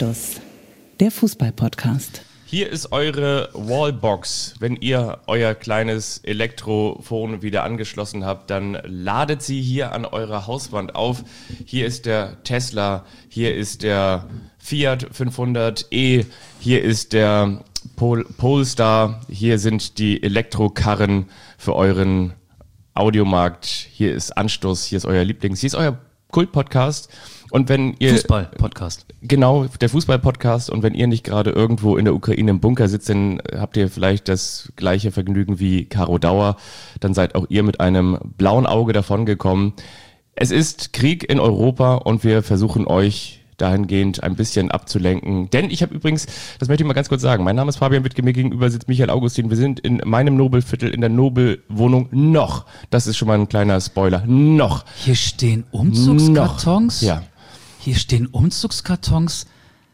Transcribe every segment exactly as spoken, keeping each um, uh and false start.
Anstoß, der Fußball-Podcast. Hier ist eure Wallbox. Wenn ihr euer kleines Elektrophon wieder angeschlossen habt, dann ladet sie hier an eurer Hauswand auf. Hier ist der Tesla, hier ist der Fiat fünfhundert e, hier ist der Pol- Polestar, hier sind die Elektrokarren für euren Audiomarkt. Hier ist Anstoß, hier ist euer Lieblings, hier ist euer Kult-Podcast. Und wenn ihr Fußball-Podcast. Genau, der Fußball-Podcast. Und wenn ihr nicht gerade irgendwo in der Ukraine im Bunker sitzt, dann habt ihr vielleicht das gleiche Vergnügen wie Caro Dauer. Dann seid auch ihr mit einem blauen Auge davongekommen. Es ist Krieg in Europa und wir versuchen euch dahingehend ein bisschen abzulenken. Denn ich habe übrigens, das möchte ich mal ganz kurz sagen, mein Name ist Fabian Wittke, mir gegenüber sitzt Michael Augustin. Wir sind in meinem Nobelviertel, in der Nobelwohnung noch. Das ist schon mal ein kleiner Spoiler. Noch. Hier stehen Umzugskartons? Noch. Ja. Hier stehen Umzugskartons.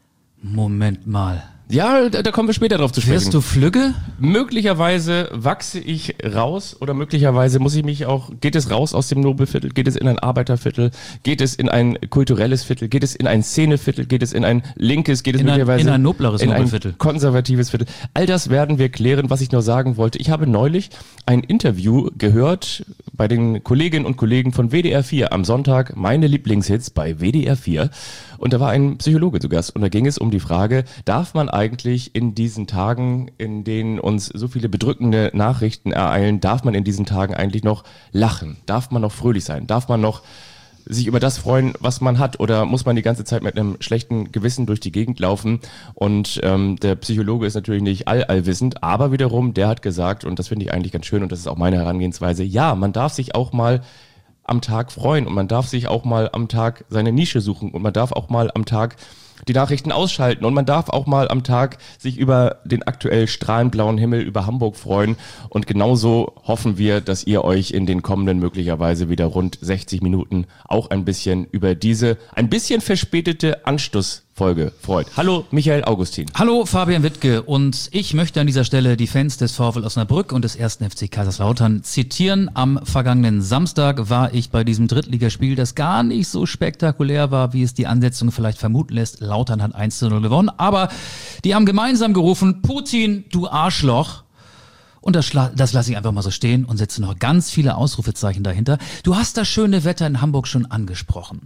Moment mal. Ja, da, da kommen wir später drauf zu sprechen. Wirst du Flügge? Möglicherweise wachse ich raus oder möglicherweise muss ich mich auch, geht es raus aus dem Nobelviertel, geht es in ein Arbeiterviertel, geht es in ein kulturelles Viertel, geht es in ein Szeneviertel, geht es in ein linkes, geht es in möglicherweise ein, in ein nobleres in Nobelviertel. ein konservatives Viertel. All das werden wir klären. Was ich nur sagen wollte, ich habe neulich ein Interview gehört bei den Kolleginnen und Kollegen von W D R vier am Sonntag, meine Lieblingshits bei W D R vier. Und da war ein Psychologe zu Gast und da ging es um die Frage, darf man eigentlich in diesen Tagen, in denen uns so viele bedrückende Nachrichten ereilen, darf man in diesen Tagen eigentlich noch lachen? Darf man noch fröhlich sein? Darf man noch sich über das freuen, was man hat? Oder muss man die ganze Zeit mit einem schlechten Gewissen durch die Gegend laufen? Und ähm, der Psychologe ist natürlich nicht all allwissend, aber wiederum, der hat gesagt, und das finde ich eigentlich ganz schön und das ist auch meine Herangehensweise, ja, man darf sich auch mal am Tag freuen und man darf sich auch mal am Tag seine Nische suchen und man darf auch mal am Tag die Nachrichten ausschalten und man darf auch mal am Tag sich über den aktuell strahlend blauen Himmel über Hamburg freuen und genauso hoffen wir, dass ihr euch in den kommenden möglicherweise wieder rund sechzig Minuten auch ein bisschen über diese ein bisschen verspätete Anstoßfolge freut. Hallo Michael Augustin. Hallo Fabian Wittke und ich möchte an dieser Stelle die Fans des VfL Osnabrück und des ersten F C Kaiserslautern zitieren. Am vergangenen Samstag war ich bei diesem Drittligaspiel, das gar nicht so spektakulär war, wie es die Ansetzung vielleicht vermuten lässt. Lautern hat eins zu null gewonnen, aber die haben gemeinsam gerufen, Putin, du Arschloch. Und das, schla- das lasse ich einfach mal so stehen und setze noch ganz viele Ausrufezeichen dahinter. Du hast das schöne Wetter in Hamburg schon angesprochen.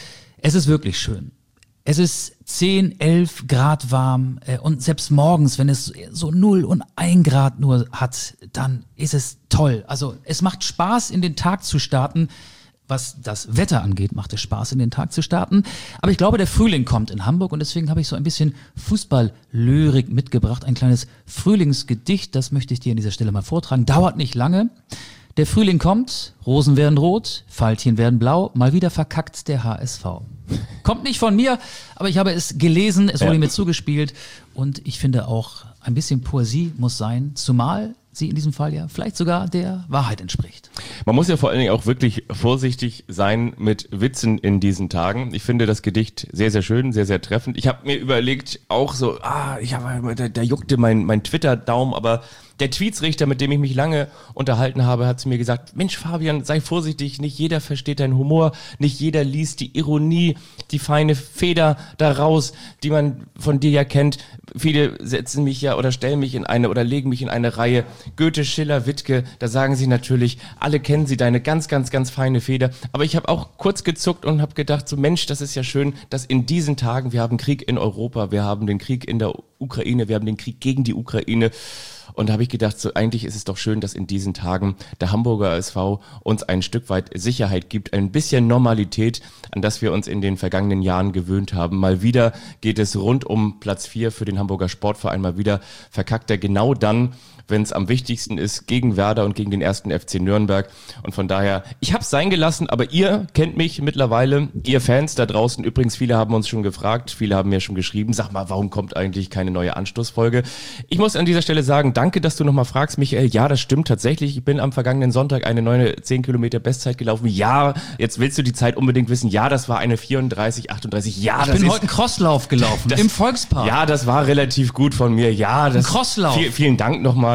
Es ist wirklich schön. Es ist zehn, elf Grad warm äh, und selbst morgens, wenn es so null und ein Grad nur hat, dann ist es toll. Also es macht Spaß, in den Tag zu starten. Was das Wetter angeht, macht es Spaß, in den Tag zu starten. Aber ich glaube, der Frühling kommt in Hamburg und deswegen habe ich so ein bisschen Fußball-Lyrik mitgebracht. Ein kleines Frühlingsgedicht, das möchte ich dir an dieser Stelle mal vortragen. Dauert nicht lange. Der Frühling kommt, Rosen werden rot, Veilchen werden blau, mal wieder verkackt der H S V. Kommt nicht von mir, aber ich habe es gelesen, es wurde ja. mir zugespielt und ich finde auch, ein bisschen Poesie muss sein, zumal sie in diesem Fall ja vielleicht sogar der Wahrheit entspricht. Man muss ja vor allen Dingen auch wirklich vorsichtig sein mit Witzen in diesen Tagen. Ich finde das Gedicht sehr, sehr schön, sehr, sehr treffend. Ich habe mir überlegt, auch so, ah, ich habe, da, da juckte mein, mein Twitter-Daumen, aber der Tweetsrichter, mit dem ich mich lange unterhalten habe, hat zu mir gesagt, Mensch Fabian, sei vorsichtig, nicht jeder versteht deinen Humor, nicht jeder liest die Ironie, die feine Feder daraus, die man von dir ja kennt. Viele setzen mich ja oder stellen mich in eine oder legen mich in eine Reihe. Goethe, Schiller, Wittke, da sagen sie natürlich, alle kennen sie, deine ganz, ganz, ganz feine Feder. Aber ich habe auch kurz gezuckt und habe gedacht, so Mensch, das ist ja schön, dass in diesen Tagen, wir haben Krieg in Europa, wir haben den Krieg in der Ukraine, wir haben den Krieg gegen die Ukraine. Und da habe ich gedacht, so eigentlich ist es doch schön, dass in diesen Tagen der Hamburger S V uns ein Stück weit Sicherheit gibt, ein bisschen Normalität, an das wir uns in den vergangenen Jahren gewöhnt haben. Mal wieder geht es rund um Platz vier für den Hamburger Sportverein, mal wieder verkackt er genau dann, wenn es am wichtigsten ist, gegen Werder und gegen den ersten F C Nürnberg. Und von daher, ich habe es sein gelassen, aber ihr kennt mich mittlerweile, ihr Fans da draußen. Übrigens, viele haben uns schon gefragt, viele haben mir schon geschrieben, sag mal, warum kommt eigentlich keine neue Anstoßfolge? Ich muss an dieser Stelle sagen, danke, dass du nochmal fragst, Michael. Ja, das stimmt tatsächlich. Ich bin am vergangenen Sonntag eine neue zehn Kilometer Bestzeit gelaufen. Ja, jetzt willst du die Zeit unbedingt wissen. Ja, das war eine vierunddreißig achtunddreißig. Ja, ich das bin ist, heute einen Crosslauf gelaufen, das, im Volkspark. Ja, das war relativ gut von mir. Ja, das, ein Crosslauf. Viel, vielen Dank nochmal.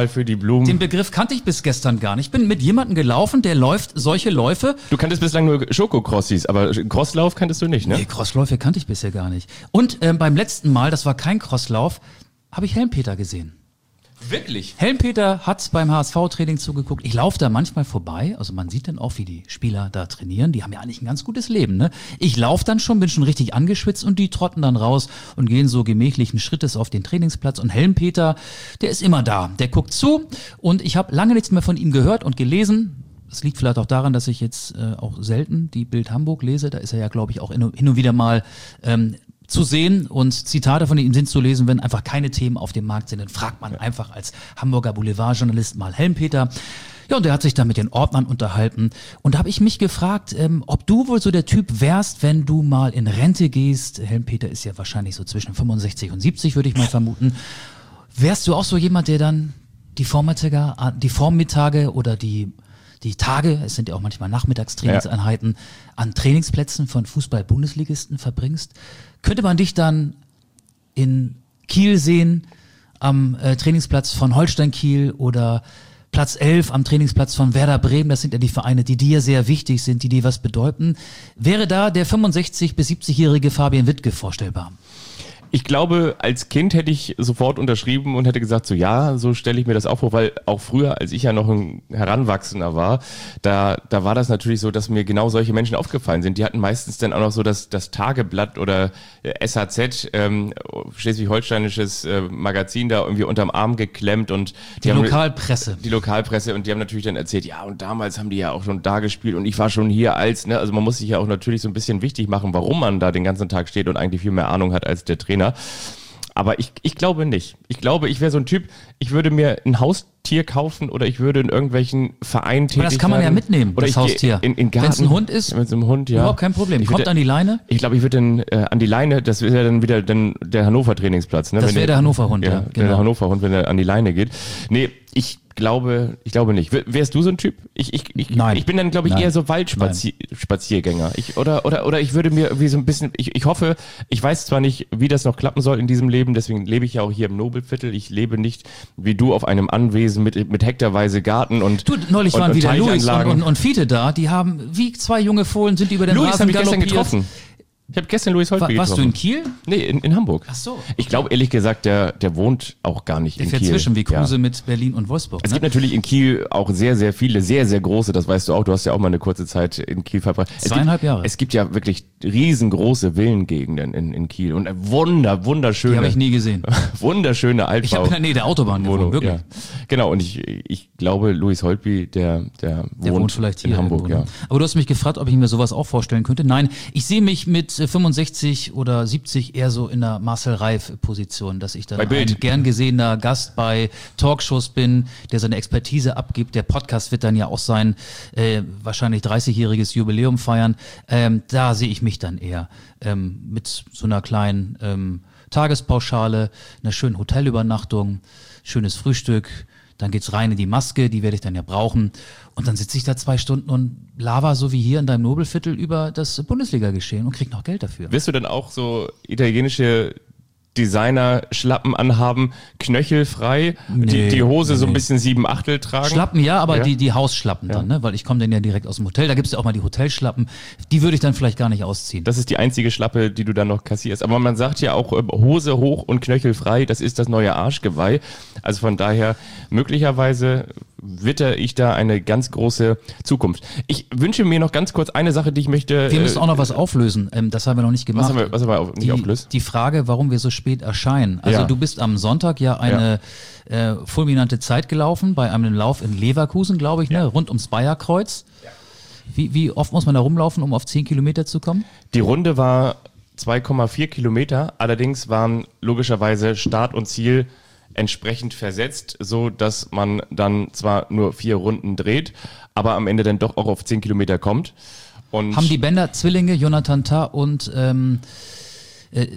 mal für die Blumen. Den Begriff kannte ich bis gestern gar nicht. Ich bin mit jemandem gelaufen, der läuft solche Läufe. Du kanntest bislang nur Schokocrossis, aber Crosslauf kanntest du nicht, ne? Nee, Crossläufe kannte ich bisher gar nicht. Und ähm, beim letzten Mal, das war kein Crosslauf, habe ich Helmpeter gesehen. Wirklich? Helmpeter hat beim H S V-Training zugeguckt. Ich laufe da manchmal vorbei. Also man sieht dann auch, wie die Spieler da trainieren. Die haben ja eigentlich ein ganz gutes Leben, ne? Ich laufe dann schon, bin schon richtig angeschwitzt und die trotten dann raus und gehen so gemächlichen Schrittes auf den Trainingsplatz. Und Helmpeter, der ist immer da. Der guckt zu und ich habe lange nichts mehr von ihm gehört und gelesen. Das liegt vielleicht auch daran, dass ich jetzt äh, auch selten die Bild Hamburg lese. Da ist er ja, glaube ich, auch hin und wieder mal ähm, zu sehen und Zitate von ihm sind zu lesen, wenn einfach keine Themen auf dem Markt sind, dann fragt man einfach als Hamburger Boulevardjournalist mal Helmpeter. Ja, und der hat sich da mit den Ordnern unterhalten. Und da habe ich mich gefragt, ähm, ob du wohl so der Typ wärst, wenn du mal in Rente gehst. Helmpeter ist ja wahrscheinlich so zwischen fünfundsechzig und siebzig, würde ich mal vermuten. Wärst du auch so jemand, der dann die Vormittage, die Vormittage oder die die Tage, es sind ja auch manchmal Nachmittagstrainingseinheiten, ja. an Trainingsplätzen von Fußball-Bundesligisten verbringst? Könnte man dich dann in Kiel sehen, am äh, Trainingsplatz von Holstein Kiel oder Platz elf am Trainingsplatz von Werder Bremen? Das sind ja die Vereine, die dir sehr wichtig sind, die dir was bedeuten. Wäre da der fünfundsechzig- bis siebzigjährige Fabian Wittke vorstellbar? Ich glaube, als Kind hätte ich sofort unterschrieben und hätte gesagt, so ja, so stelle ich mir das auch vor, weil auch früher, als ich ja noch ein Heranwachsender war, da da war das natürlich so, dass mir genau solche Menschen aufgefallen sind. Die hatten meistens dann auch noch so das, das Tageblatt oder S H Z, ähm, schleswig-holsteinisches äh, Magazin da irgendwie unterm Arm geklemmt und die, die haben, Lokalpresse. Die Lokalpresse und die haben natürlich dann erzählt, ja und damals haben die ja auch schon da gespielt und ich war schon hier als, ne, also man muss sich ja auch natürlich so ein bisschen wichtig machen, warum man da den ganzen Tag steht und eigentlich viel mehr Ahnung hat als der Trainer. Aber ich, ich glaube nicht. Ich glaube, ich wäre so ein Typ, ich würde mir ein Haustier kaufen oder ich würde in irgendwelchen Vereinen tätig werden. Aber das kann man ja mitnehmen, oder das Haustier. In, in Wenn es ein Hund ist, mit so einem Hund, ja. Überhaupt kein Problem. Ich Kommt würde, an die Leine? Ich glaube, ich würde dann äh, an die Leine, das ist ja dann wieder dann der Hannover-Trainingsplatz. Ne? Das wäre der Hannover-Hund, ja. ja Genau. Der Hannover-Hund, wenn er an die Leine geht. Nee, ich glaube, ich glaube nicht. Wärst du so ein Typ? Ich, ich, ich, Nein. ich bin dann, glaube ich, Nein. eher so Waldspaziergänger. Ich, oder, oder, oder ich würde mir irgendwie so ein bisschen, ich, ich hoffe, ich weiß zwar nicht, wie das noch klappen soll in diesem Leben, deswegen lebe ich ja auch hier im Nobelviertel. Ich lebe nicht wie du auf einem Anwesen mit, mit hektarweise Garten und Du, neulich und, waren und wieder Luis und, Teichanlagen. und, und Fiete da, die haben wie zwei junge Fohlen sind die über den Luis Rasen habe ich gestern galoppiert. getroffen. Ich habe gestern Luis Holtby War, getroffen. warst du in Kiel? Nee, in, in Hamburg. Ach so. Ich glaube ehrlich gesagt, der, der wohnt auch gar nicht Der in fährt Kiel. zwischen wie Kruse Ja. mit Berlin und Wolfsburg. Es Ne? gibt natürlich in Kiel auch sehr, sehr viele, sehr, sehr große, das weißt du auch, du hast ja auch mal eine kurze Zeit in Kiel verbracht. Es Zweieinhalb gibt, Jahre. Es gibt ja wirklich riesengroße Villengegenden in, in Kiel und wunder, wunderschöne. Die habe ich nie gesehen. Wunderschöne Altbau. Ich habe in der Nähe der Autobahn gewohnt, Wohnung, wirklich. ja. Genau, und ich, ich glaube, Luis Holtby, der, der, wohnt, Der wohnt vielleicht hier in Hamburg. irgendwo, Ja. ne? Aber du hast mich gefragt, ob ich mir sowas auch vorstellen könnte. Nein, ich sehe mich mit äh, fünfundsechzig oder siebzig eher so in der Marcel Reif-Position, dass ich dann Bei Bild. ein gern gesehener Gast bei Talkshows bin, der seine Expertise abgibt. Der Podcast wird dann ja auch sein äh, wahrscheinlich dreißigjähriges Jubiläum feiern. Ähm, da sehe ich mich dann eher ähm, mit so einer kleinen ähm, Tagespauschale, einer schönen Hotelübernachtung, schönes Frühstück. Dann geht's rein in die Maske, die werde ich dann ja brauchen. Und dann sitze ich da zwei Stunden und laber so wie hier in deinem Nobelviertel über das Bundesliga-Geschehen und krieg noch Geld dafür. Wirst du dann auch so italienische Designer-Schlappen anhaben, knöchelfrei, Nee, die, die Hose so ein nee. bisschen sieben Achtel tragen? Schlappen ja, aber Ja. die die Hausschlappen dann, ne? Weil ich komme dann ja direkt aus dem Hotel. Da gibt's ja auch mal die Hotelschlappen. Die würde ich dann vielleicht gar nicht ausziehen. Das ist die einzige Schlappe, die du dann noch kassierst. Aber man sagt ja auch, äh, Hose hoch und knöchelfrei, das ist das neue Arschgeweih. Also von daher, möglicherweise witter ich da eine ganz große Zukunft. Ich wünsche mir noch ganz kurz eine Sache, die ich möchte... Wir müssen äh, auch noch was auflösen. Ähm, das haben wir noch nicht gemacht. Was haben wir, was haben wir auf, nicht die, aufgelöst? die Frage, warum wir so spät erscheinen. Also Ja. du bist am Sonntag ja eine äh, fulminante Zeit gelaufen bei einem Lauf in Leverkusen, glaube ich, ne? Rund ums Bayerkreuz. Wie, wie oft muss man da rumlaufen, um auf zehn Kilometer zu kommen? Die Runde war zwei Komma vier Kilometer, allerdings waren logischerweise Start und Ziel entsprechend versetzt, so dass man dann zwar nur vier Runden dreht, aber am Ende dann doch auch auf zehn Kilometer kommt. Und Haben die Bender Zwillinge, Jonathan Tah und ähm, äh,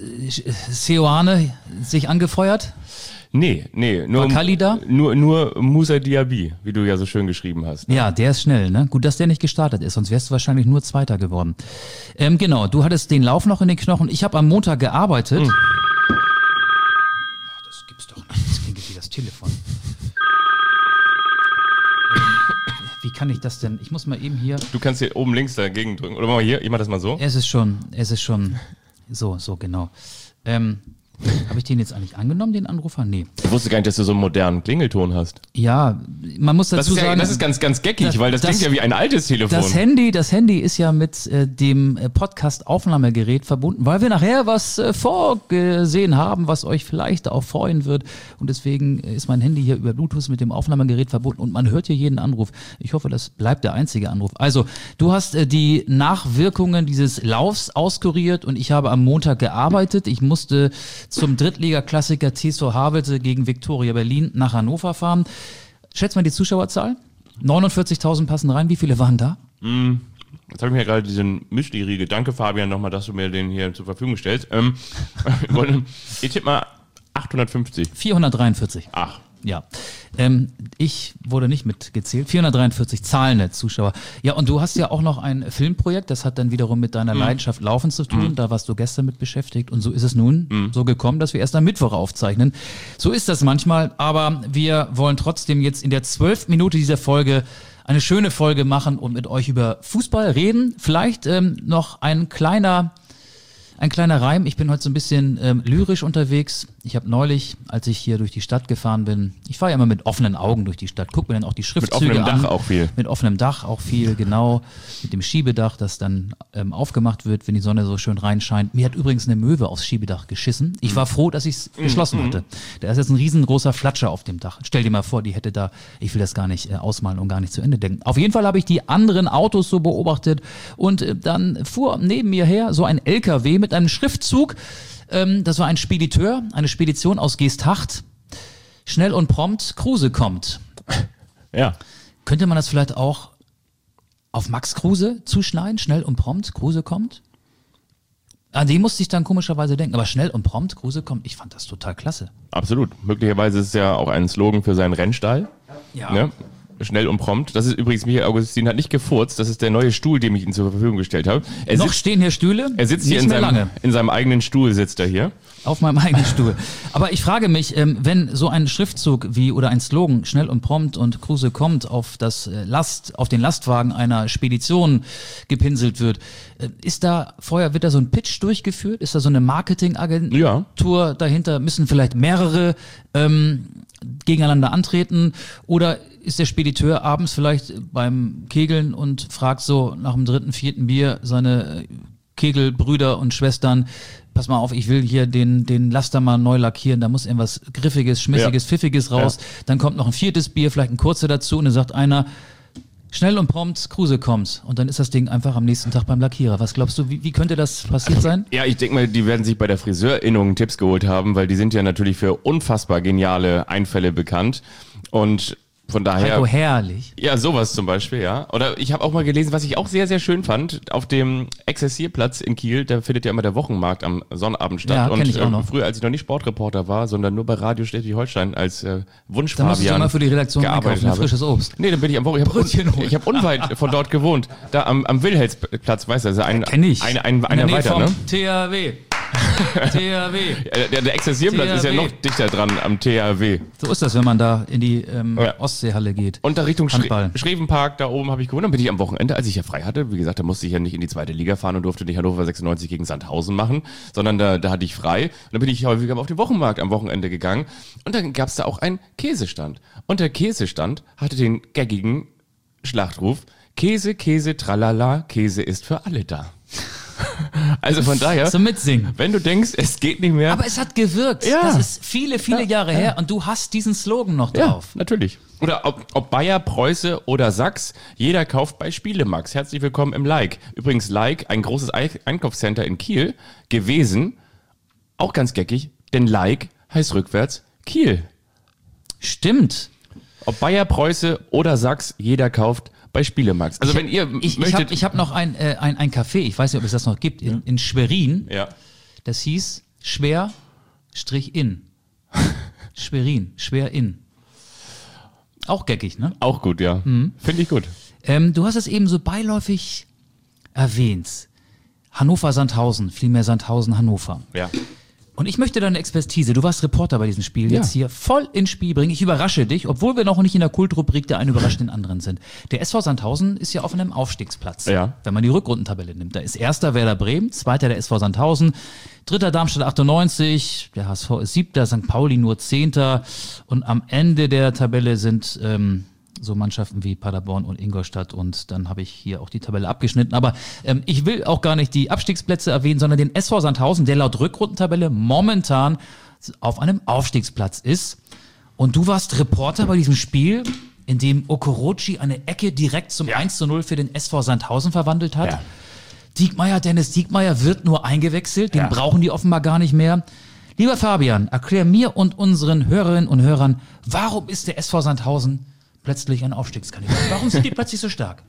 Seoane sich angefeuert? Nee, nee, nur, War Kali da? nur, nur Musa Diaby, wie du ja so schön geschrieben hast. Ja, der ist schnell, ne? Gut, dass der nicht gestartet ist, sonst wärst du wahrscheinlich nur Zweiter geworden. Ähm, genau, du hattest den Lauf noch in den Knochen. Ich habe am Montag gearbeitet. Hm. Ach, das gibt's doch nicht. Das klingt wie das Telefon. kann ich das denn? Ich muss mal eben hier. Du kannst hier oben links dagegen drücken. Oder mal hier, ich mach das mal so. Es ist schon, es ist schon, so, so genau. Ähm, habe ich den jetzt eigentlich angenommen, den Anrufer? Nee. Ich wusste gar nicht, dass du so einen modernen Klingelton hast. Ja, man muss dazu Das ist, ja, sagen. das ist ganz, ganz geckig, das, weil das, das klingt ja wie ein altes Telefon. Das Handy, das Handy ist ja mit äh, dem äh, Podcast-Aufnahmegerät verbunden, weil wir nachher was äh, vorgesehen haben, was euch vielleicht auch freuen wird. Und deswegen ist mein Handy hier über Bluetooth mit dem Aufnahmegerät verbunden und man hört hier jeden Anruf. Ich hoffe, das bleibt der einzige Anruf. Also, du hast äh, die Nachwirkungen dieses Laufs auskuriert und ich habe am Montag gearbeitet. Ich musste zum Drittliga-Klassiker T S V Havelse gegen Viktoria Berlin nach Hannover fahren. Schätzt mal die Zuschauerzahl? neunundvierzigtausend passen rein. Wie viele waren da? Mm, jetzt habe ich mir gerade diesen Müsli-Riegel. Danke, Fabian, nochmal, dass du mir den hier zur Verfügung stellst. Ähm, ich tippe mal achthundertfünfzig. vierhundertdreiundvierzig. Ach. Ja, ähm, ich wurde nicht mitgezählt. vierhundertdreiundvierzig zahlende Zuschauer. Ja, und du hast ja auch noch ein Filmprojekt, das hat dann wiederum mit deiner mm. Leidenschaft Laufen zu tun. Mm. Da warst du gestern mit beschäftigt und so ist es nun mm. so gekommen, dass wir erst am Mittwoch aufzeichnen. So ist das manchmal, aber wir wollen trotzdem jetzt in der zwölften Minute dieser Folge eine schöne Folge machen und mit euch über Fußball reden. Vielleicht ähm, noch ein kleiner... Ein kleiner Reim, ich bin heute so ein bisschen ähm, lyrisch unterwegs. Ich habe neulich, als ich hier durch die Stadt gefahren bin, ich fahre ja immer mit offenen Augen durch die Stadt, guck mir dann auch die Schriftzüge an. Mit offenem Dach auch viel. Mit offenem Dach auch viel, genau. Mit dem Schiebedach, das dann ähm, aufgemacht wird, wenn die Sonne so schön reinscheint. Mir hat übrigens eine Möwe aufs Schiebedach geschissen. Ich war froh, dass ich es mm. geschlossen mm. hatte. Da ist jetzt ein riesengroßer Flatscher auf dem Dach. Stell dir mal vor, die hätte da, ich will das gar nicht äh, ausmalen und gar nicht zu Ende denken. Auf jeden Fall habe ich die anderen Autos so beobachtet und äh, dann fuhr neben mir her so ein L K W mit einem Schriftzug. Ähm, das war ein Spediteur, eine Spedition aus Geesthacht. Schnell und prompt, Kruse kommt. Ja. Könnte man das vielleicht auch auf Max Kruse zuschneiden? Schnell und prompt, Kruse kommt? An den musste ich dann komischerweise denken. Aber schnell und prompt, Kruse kommt, ich fand das total klasse. Absolut. Möglicherweise ist es ja auch ein Slogan für seinen Rennstall. Ja. Ne? Schnell und prompt. Das ist übrigens, Michael Augustin hat nicht gefurzt. Das ist der neue Stuhl, den ich ihm zur Verfügung gestellt habe. Er Noch sitzt, stehen hier Stühle? Er sitzt nicht hier in mehr seinem, lange. in seinem eigenen Stuhl, sitzt er hier. Auf meinem eigenen Stuhl. Aber ich frage mich, ähm, wenn so ein Schriftzug wie oder ein Slogan schnell und prompt und Kruse kommt auf das äh, Last, auf den Lastwagen einer Spedition gepinselt wird, äh, ist da vorher, wird da so ein Pitch durchgeführt? Ist da so eine Marketingagentur Ja. dahinter? Müssen vielleicht mehrere ähm, gegeneinander antreten? Oder ist der Spediteur abends vielleicht beim Kegeln und fragt so nach dem dritten, vierten Bier seine Kegelbrüder und Schwestern, pass mal auf, ich will hier den, den Laster mal neu lackieren, da muss irgendwas Griffiges, Schmissiges, ja. Pfiffiges raus, ja. Dann kommt noch ein viertes Bier, vielleicht ein kurzer dazu und dann sagt einer, schnell und prompt, Kruse kommt. Und dann ist das Ding einfach am nächsten Tag beim Lackierer. Was glaubst du, wie, wie könnte das passiert sein? Ja, ich denke mal, die werden sich bei der Friseurinnung Tipps geholt haben, weil die sind ja natürlich für unfassbar geniale Einfälle bekannt und von daher. Oh, herrlich. Ja, sowas zum Beispiel, ja. Oder ich habe auch mal gelesen, was ich auch sehr, sehr schön fand, auf dem Exerzierplatz in Kiel, da findet ja immer der Wochenmarkt am Sonnabend statt. Ja, kenn ich auch äh, noch. Früher, als ich noch nicht Sportreporter war, sondern nur bei Radio Schleswig-Holstein als äh, Wunsch Da musst du mal für die Redaktion gearbeitet einkaufen, habe. frisches Obst. Nee, dann bin ich am Wochenende. Ich habe un, ich hab unweit von dort gewohnt. Da am, am Wilhelmsplatz, weißt du, also ein, Kenn ich. ein, ein, In einer der Nähe weiter, vom ne? T H W. T H W. Der, der Exerzierplatz T H W. ist ja noch dichter dran am T H W. So ist das, wenn man da in die ähm, Ja. Ostseehalle geht. Und da Richtung Handball. Schre Schrevenpark, da oben habe ich gewonnen. Dann bin ich am Wochenende, als ich ja frei hatte, wie gesagt, da musste ich ja nicht in die zweite Liga fahren und durfte nicht Hannover sechsundneunzig gegen Sandhausen machen, sondern da, da hatte ich frei. Und dann bin ich häufiger auf den Wochenmarkt am Wochenende gegangen. Und dann gab es da auch einen Käsestand. Und der Käsestand hatte den gaggigen Schlachtruf: Käse, Käse, tralala, Käse ist für alle da. Also von daher, So mitsingen. wenn du denkst, es geht nicht mehr. Aber es hat gewirkt. Ja. Das ist viele, viele Ja, Jahre ja. her und du hast diesen Slogan noch Ja, drauf. natürlich. Oder ob, ob Bayer, Preuße oder Sachs, jeder kauft bei Spielemax. Herzlich willkommen im Like. Übrigens Like, ein großes Ei- Einkaufscenter in Kiel gewesen. Auch ganz geckig, denn Like heißt rückwärts Kiel. Stimmt. Ob Bayer, Preuße oder Sachs, jeder kauft bei Spielemax. Also wenn ihr Ich, ich möchtet... habe ich hab noch ein, äh, ein, ein Café, ich weiß nicht, ob es das noch gibt, in, in Schwerin. ja. Das hieß Schwer-In. Schwerin, Schwer-In. Auch geckig, ne? Auch gut, ja. Mhm. Finde ich gut. Ähm, du hast es eben so beiläufig erwähnt. Hannover-Sandhausen, vielmehr Sandhausen-Hannover. Ja. Und ich möchte deine Expertise, du warst Reporter bei diesem Spiel, ja. jetzt hier voll ins Spiel bringen. Ich überrasche dich, obwohl wir noch nicht in der Kultrubrik der einen überrascht den anderen sind. Der S V Sandhausen ist ja auf einem Aufstiegsplatz, ja. wenn man die Rückrundentabelle nimmt. Da ist erster Werder Bremen, zweiter der S V Sandhausen, dritter Darmstadt achtundneunzig, der H S V ist siebter, Sankt Pauli nur zehnter. Und am Ende der Tabelle sind ähm, so Mannschaften wie Paderborn und Ingolstadt, und dann habe ich hier auch die Tabelle abgeschnitten. Aber ähm, ich will auch gar nicht die Abstiegsplätze erwähnen, sondern den S V Sandhausen, der laut Rückrundentabelle momentan auf einem Aufstiegsplatz ist. Und du warst Reporter bei diesem Spiel, in dem Okorochi eine Ecke direkt zum ja. eins zu null für den S V Sandhausen verwandelt hat. Ja. Diekmeyer, Dennis Diekmeyer wird nur eingewechselt, den ja. brauchen die offenbar gar nicht mehr. Lieber Fabian, erklär mir und unseren Hörerinnen und Hörern, warum ist der S V Sandhausen plötzlich ein Aufstiegskandidat? Warum sind die plötzlich so stark?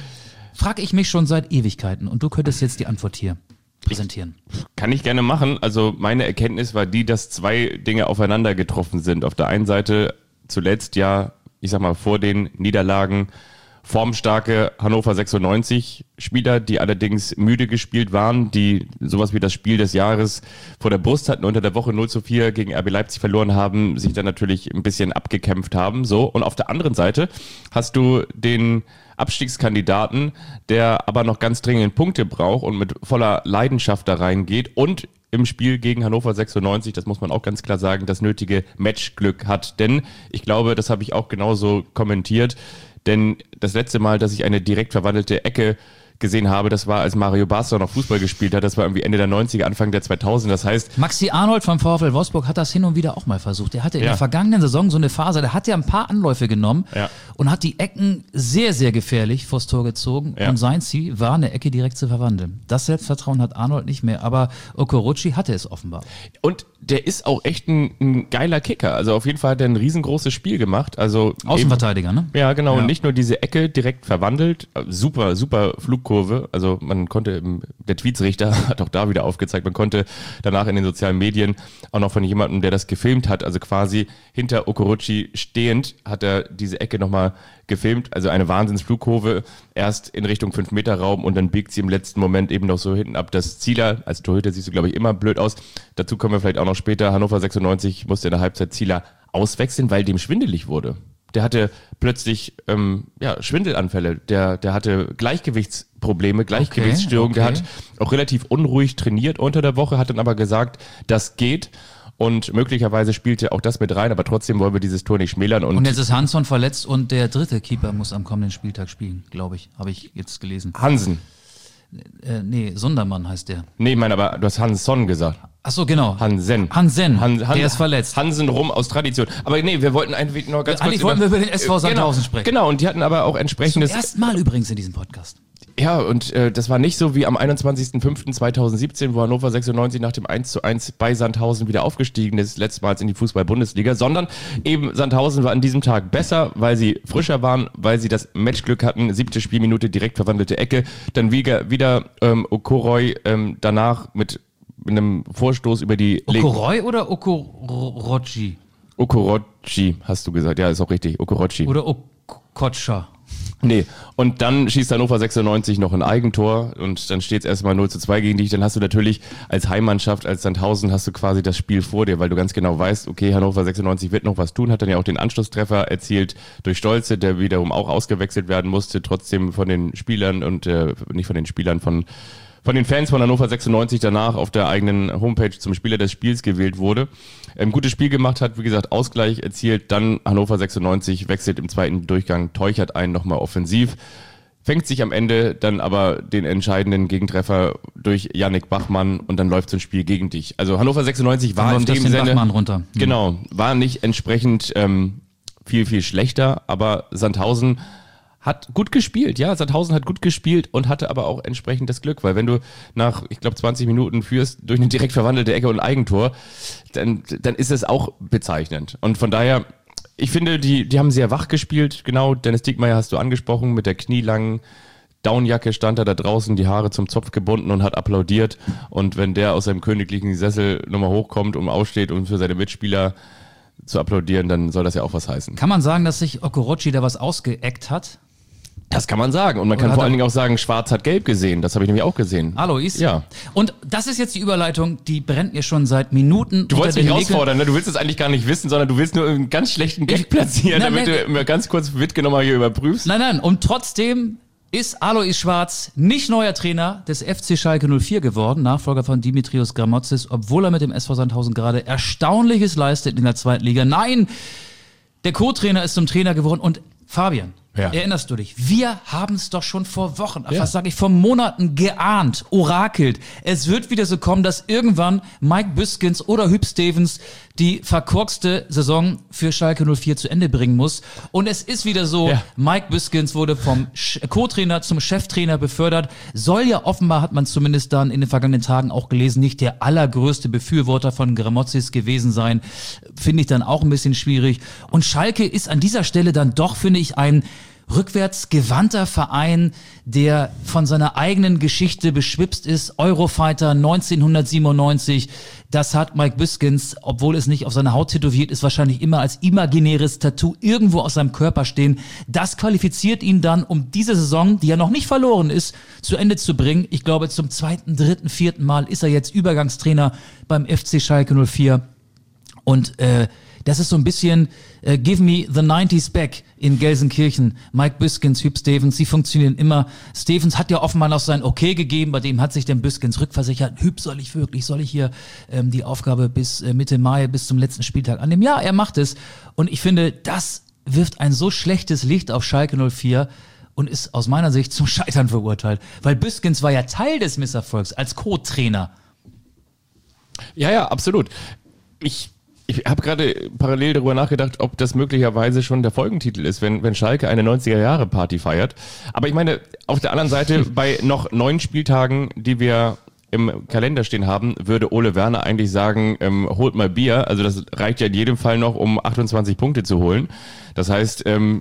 Frage ich mich schon seit Ewigkeiten, und du könntest jetzt die Antwort hier präsentieren. Kann ich gerne machen. Also meine Erkenntnis war die, dass zwei Dinge aufeinander getroffen sind. Auf der einen Seite zuletzt ja, ich sag mal, vor den Niederlagen formstarke Hannover sechsundneunzig Spieler, die allerdings müde gespielt waren, die sowas wie das Spiel des Jahres vor der Brust hatten, unter der Woche null zu vier gegen R B Leipzig verloren haben, sich dann natürlich ein bisschen abgekämpft haben. So. Und auf der anderen Seite hast du den Abstiegskandidaten, der aber noch ganz dringend Punkte braucht und mit voller Leidenschaft da reingeht und im Spiel gegen Hannover sechsundneunzig, das muss man auch ganz klar sagen, das nötige Matchglück hat. Denn ich glaube, das habe ich auch genauso kommentiert, denn das letzte Mal, dass ich eine direkt verwandelte Ecke gesehen habe, das war, als Mario Basler noch Fußball gespielt hat. Das war irgendwie Ende der neunziger, Anfang der zweitausender. Das heißt, Maxi Arnold vom VfL Wolfsburg hat das hin und wieder auch mal versucht. Er hatte in ja. der vergangenen Saison so eine Phase, da hat er ein paar Anläufe genommen ja. und hat die Ecken sehr, sehr gefährlich vors Tor gezogen. Ja. Und sein Ziel war, eine Ecke direkt zu verwandeln. Das Selbstvertrauen hat Arnold nicht mehr, aber Okorochi hatte es offenbar. Und der ist auch echt ein, ein geiler Kicker. Also auf jeden Fall hat er ein riesengroßes Spiel gemacht. Also Außenverteidiger, eben, ne? Ja, genau. Ja. Und nicht nur diese Ecke direkt verwandelt. Super, super Flugkurve. Also man konnte, der Tweetsrichter hat auch da wieder aufgezeigt, man konnte danach in den sozialen Medien auch noch von jemandem, der das gefilmt hat, also quasi hinter Okorochi stehend, hat er diese Ecke nochmal gefilmt. Also eine Wahnsinnsflugkurve, erst in Richtung fünf Meter Raum und dann biegt sie im letzten Moment eben noch so hinten ab. Das Zieler, als Torhüter siehst du, glaube ich, immer blöd aus. Dazu kommen wir vielleicht auch noch später. Hannover sechsundneunzig musste in der Halbzeit Zieler auswechseln, weil dem schwindelig wurde. Der hatte plötzlich ähm, ja, Schwindelanfälle, der, der hatte Gleichgewichtsprobleme, Gleichgewichtsstörungen, okay, okay. Der hat auch relativ unruhig trainiert unter der Woche, hat dann aber gesagt, das geht. Und möglicherweise spielte auch das mit rein, aber trotzdem wollen wir dieses Tor nicht schmälern. Und, und jetzt ist Hansson verletzt und der dritte Keeper muss am kommenden Spieltag spielen, glaube ich, habe ich jetzt gelesen. Hansen. Äh, nee, Sundermann heißt der. Nee, ich meine, aber du hast Hansson gesagt. Ach so, genau. Hansen. Hansen, Han, Han, der ist verletzt. Hansen rum aus Tradition. Aber nee, wir wollten eigentlich noch ganz Eigentlich kurz wollten über, wir über den S V Sandhausen genau, sprechen. Genau, und die hatten aber auch entsprechendes... Zum ersten Mal übrigens in diesem Podcast. Ja, und äh, das war nicht so wie am einundzwanzigsten fünften zweitausendsiebzehn, wo Hannover sechsundneunzig nach dem eins zu eins bei Sandhausen wieder aufgestiegen ist, letztmals in die Fußball-Bundesliga, sondern eben Sandhausen war an diesem Tag besser, weil sie frischer waren, weil sie das Matchglück hatten, siebte Spielminute direkt verwandelte Ecke, dann wieder, wieder ähm, Okoroy ähm, danach mit, mit einem Vorstoß über die... Okoroy oder Okorochi? Okorochi, hast du gesagt, ja, ist auch richtig, Okorochi. Oder Okocha. Nee, und dann schießt Hannover sechsundneunzig noch ein Eigentor und dann steht es erstmal null zu zwei gegen dich. Dann hast du natürlich als Heimmannschaft, als Sandhausen, hast du quasi das Spiel vor dir, weil du ganz genau weißt, okay, Hannover sechsundneunzig wird noch was tun, hat dann ja auch den Anschlusstreffer erzielt durch Stolze, der wiederum auch ausgewechselt werden musste, trotzdem von den Spielern und äh, nicht von den Spielern, von von den Fans von Hannover sechsundneunzig danach auf der eigenen Homepage zum Spieler des Spiels gewählt wurde. Ein gutes Spiel gemacht hat, wie gesagt, Ausgleich erzielt, dann Hannover sechsundneunzig wechselt im zweiten Durchgang, Teuchert einen nochmal offensiv, fängt sich am Ende dann aber den entscheidenden Gegentreffer durch Yannick Bachmann und dann läuft so ein Spiel gegen dich. Also Hannover sechsundneunzig war in dem Sinne, Bachmann runter. Genau, war nicht entsprechend ähm, viel, viel schlechter, aber Sandhausen hat gut gespielt, ja, Sandhausen hat gut gespielt und hatte aber auch entsprechend das Glück, weil wenn du nach, ich glaube, zwanzig Minuten führst durch eine direkt verwandelte Ecke und ein Eigentor, dann, dann ist es auch bezeichnend. Und von daher, ich finde, die, die haben sehr wach gespielt, genau, Dennis Diekmeyer hast du angesprochen, mit der knielangen Downjacke stand er da draußen, die Haare zum Zopf gebunden und hat applaudiert. Und wenn der aus seinem königlichen Sessel nochmal hochkommt und aufsteht, um für seine Mitspieler zu applaudieren, dann soll das ja auch was heißen. Kann man sagen, dass sich Okorochi da was ausgeeckt hat? Das kann man sagen. Und man kann vor allen Dingen auch sagen, Schwarz hat Gelb gesehen. Das habe ich nämlich auch gesehen. Alois. Ja. Und das ist jetzt die Überleitung, die brennt mir schon seit Minuten. Du wolltest mich herausfordern, ne? Du willst es eigentlich gar nicht wissen, sondern du willst nur einen ganz schlechten Gag ich, platzieren, nein, damit nein, du mir ganz kurz mitgenommen hier überprüfst. Nein, nein. Und trotzdem ist Alois Schwarz nicht neuer Trainer des F C Schalke null vier geworden, Nachfolger von Dimitrios Gramotzis, obwohl er mit dem S V Sandhausen gerade Erstaunliches leistet in der zweiten Liga. Nein, der Co-Trainer ist zum Trainer geworden und Fabian, ja. Erinnerst du dich? Wir haben es doch schon vor Wochen, ach, ja. was sage ich, vor Monaten geahnt, orakelt. Es wird wieder so kommen, dass irgendwann Mike Büskens oder Huub Stevens die verkorkste Saison für Schalke null vier zu Ende bringen muss. Und es ist wieder so, ja. Mike Büskens wurde vom Co-Trainer zum Cheftrainer befördert. Soll ja offenbar, hat man zumindest dann in den vergangenen Tagen auch gelesen, nicht der allergrößte Befürworter von Gramotzis gewesen sein. Finde ich dann auch ein bisschen schwierig. Und Schalke ist an dieser Stelle dann doch, finde ich, ein rückwärts gewandter Verein, der von seiner eigenen Geschichte beschwipst ist. Eurofighter neunzehnhundertsiebenundneunzig, das hat Mike Büskens, obwohl es nicht auf seiner Haut tätowiert ist, wahrscheinlich immer als imaginäres Tattoo irgendwo aus seinem Körper stehen. Das qualifiziert ihn dann, um diese Saison, die ja noch nicht verloren ist, zu Ende zu bringen. Ich glaube, zum zweiten, dritten, vierten Mal ist er jetzt Übergangstrainer beim F C Schalke null vier. Und äh, das ist so ein bisschen uh, Give me the nineties back in Gelsenkirchen. Mike Büskens, Huub Stevens, sie funktionieren immer. Stevens hat ja offenbar noch sein Okay gegeben, bei dem hat sich dann Büskens rückversichert. Huub, soll ich wirklich, soll ich hier ähm, die Aufgabe bis äh, Mitte Mai, bis zum letzten Spieltag annehmen? Ja, er macht es. Und ich finde, das wirft ein so schlechtes Licht auf Schalke null vier und ist aus meiner Sicht zum Scheitern verurteilt. Weil Büskens war ja Teil des Misserfolgs als Co-Trainer. Ja, ja, absolut. Ich Ich habe gerade parallel darüber nachgedacht, ob das möglicherweise schon der Folgentitel ist, wenn, wenn Schalke eine neunziger-Jahre-Party feiert. Aber ich meine, auf der anderen Seite, bei noch neun Spieltagen, die wir im Kalender stehen haben, würde Ole Werner eigentlich sagen, ähm, holt mal Bier. Also das reicht ja in jedem Fall noch, um achtundzwanzig Punkte zu holen. Das heißt, ähm,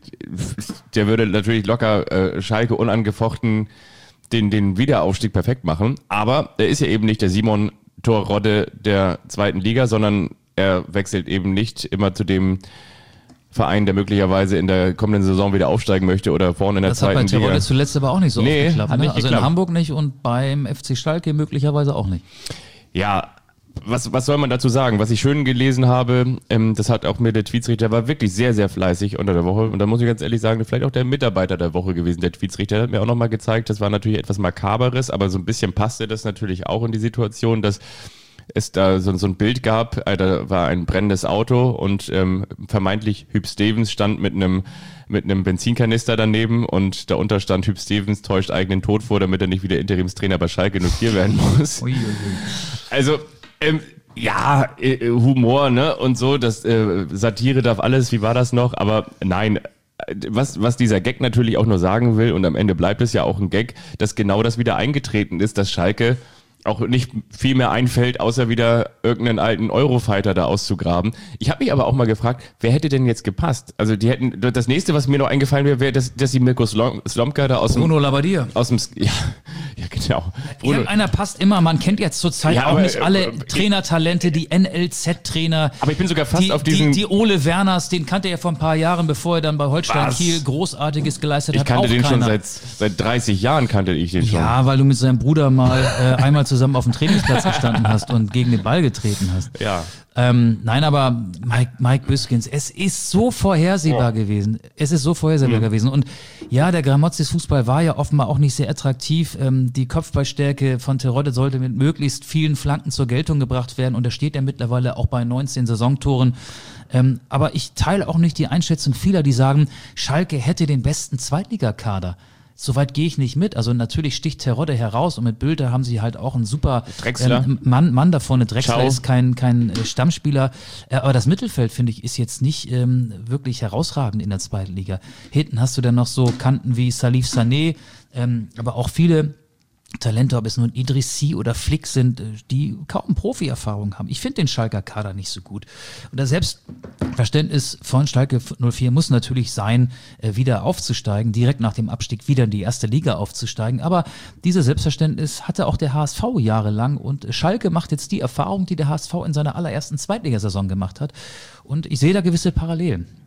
der würde natürlich locker äh, Schalke unangefochten den, den Wiederaufstieg perfekt machen. Aber er ist ja eben nicht der Simon Torrodde der zweiten Liga, sondern er wechselt eben nicht immer zu dem Verein, der möglicherweise in der kommenden Saison wieder aufsteigen möchte oder vorne in der das zweiten Liga. Das hat bei Terodde zuletzt aber auch nicht so nee, oft geklappt. Hat Ne? nicht Also geklappt. in Hamburg nicht und beim F C Schalke möglicherweise auch nicht. Ja, was, was soll man dazu sagen? Was ich schön gelesen habe, ähm, das hat auch mir der Tweetsrichter, war wirklich sehr, sehr fleißig unter der Woche. Und da muss ich ganz ehrlich sagen, vielleicht auch der Mitarbeiter der Woche gewesen, der Tweetsrichter. Der hat mir auch nochmal gezeigt, das war natürlich etwas Makaberes, aber so ein bisschen passte das natürlich auch in die Situation, dass es da so, so ein Bild gab, äh, da war ein brennendes Auto und ähm, vermeintlich Huub Stevens stand mit einem mit einem Benzinkanister daneben und darunter stand Huub Stevens täuscht eigenen Tod vor, damit er nicht wieder Interimstrainer bei Schalke null vier werden muss. Ui, ui, ui. Also ähm, ja, äh, Humor, ne, und so, das äh, Satire darf alles, wie war das noch, aber nein, was, was dieser Gag natürlich auch nur sagen will, und am Ende bleibt es ja auch ein Gag, dass genau das wieder eingetreten ist, dass Schalke auch nicht viel mehr einfällt, außer wieder irgendeinen alten Eurofighter da auszugraben. Ich habe mich aber auch mal gefragt, wer hätte denn jetzt gepasst? Also die hätten, das nächste, was mir noch eingefallen wäre, wäre, dass, dass die Mirko Slomka da aus dem... Bruno Labbadia. Aus dem, ja, ja genau. Bruno. Irgendeiner passt immer, man kennt jetzt zurzeit ja, auch aber, nicht alle äh, Trainertalente, die N L Z-Trainer. Aber ich bin sogar fast die, auf diesen... Die, die Ole Werners, den kannte er vor ein paar Jahren, bevor er dann bei Holstein was? Kiel Großartiges geleistet ich hat. Ich kannte auch den keiner. schon seit, seit dreißig Jahren, kannte ich den schon. Ja, weil du mit seinem Bruder mal äh, einmal zusammen auf dem Trainingsplatz gestanden hast und gegen den Ball getreten hast. Ja. Ähm, nein, aber Mike, Mike Büskens, es ist so vorhersehbar oh. gewesen. Es ist so vorhersehbar mhm. gewesen. Und ja, der Gramotzis Fußball war ja offenbar auch nicht sehr attraktiv. Ähm, die Kopfballstärke von Terodde sollte mit möglichst vielen Flanken zur Geltung gebracht werden. Und da steht er mittlerweile auch bei neunzehn Saisontoren. Ähm, aber ich teile auch nicht die Einschätzung vieler, die sagen, Schalke hätte den besten Zweitligakader. Soweit gehe ich nicht mit. Also natürlich sticht Terodde heraus und mit Bülter haben sie halt auch einen super ähm, Mann, Mann da vorne. Drexler Ciao. ist kein, kein äh, Stammspieler. Äh, aber das Mittelfeld, finde ich, ist jetzt nicht ähm, wirklich herausragend in der zweiten Liga. Hinten hast du dann noch so Kanten wie Salif Sané, ähm, aber auch viele Talente, ob es nun Idrissi oder Flick sind, die kaum Profi-Erfahrung haben. Ich finde den Schalker Kader nicht so gut. Und das Selbstverständnis von Schalke null vier muss natürlich sein, wieder aufzusteigen, direkt nach dem Abstieg wieder in die erste Liga aufzusteigen. Aber dieses Selbstverständnis hatte auch der H S V jahrelang und Schalke macht jetzt die Erfahrung, die der H S V in seiner allerersten Zweitligasaison gemacht hat. Und ich sehe da gewisse Parallelen.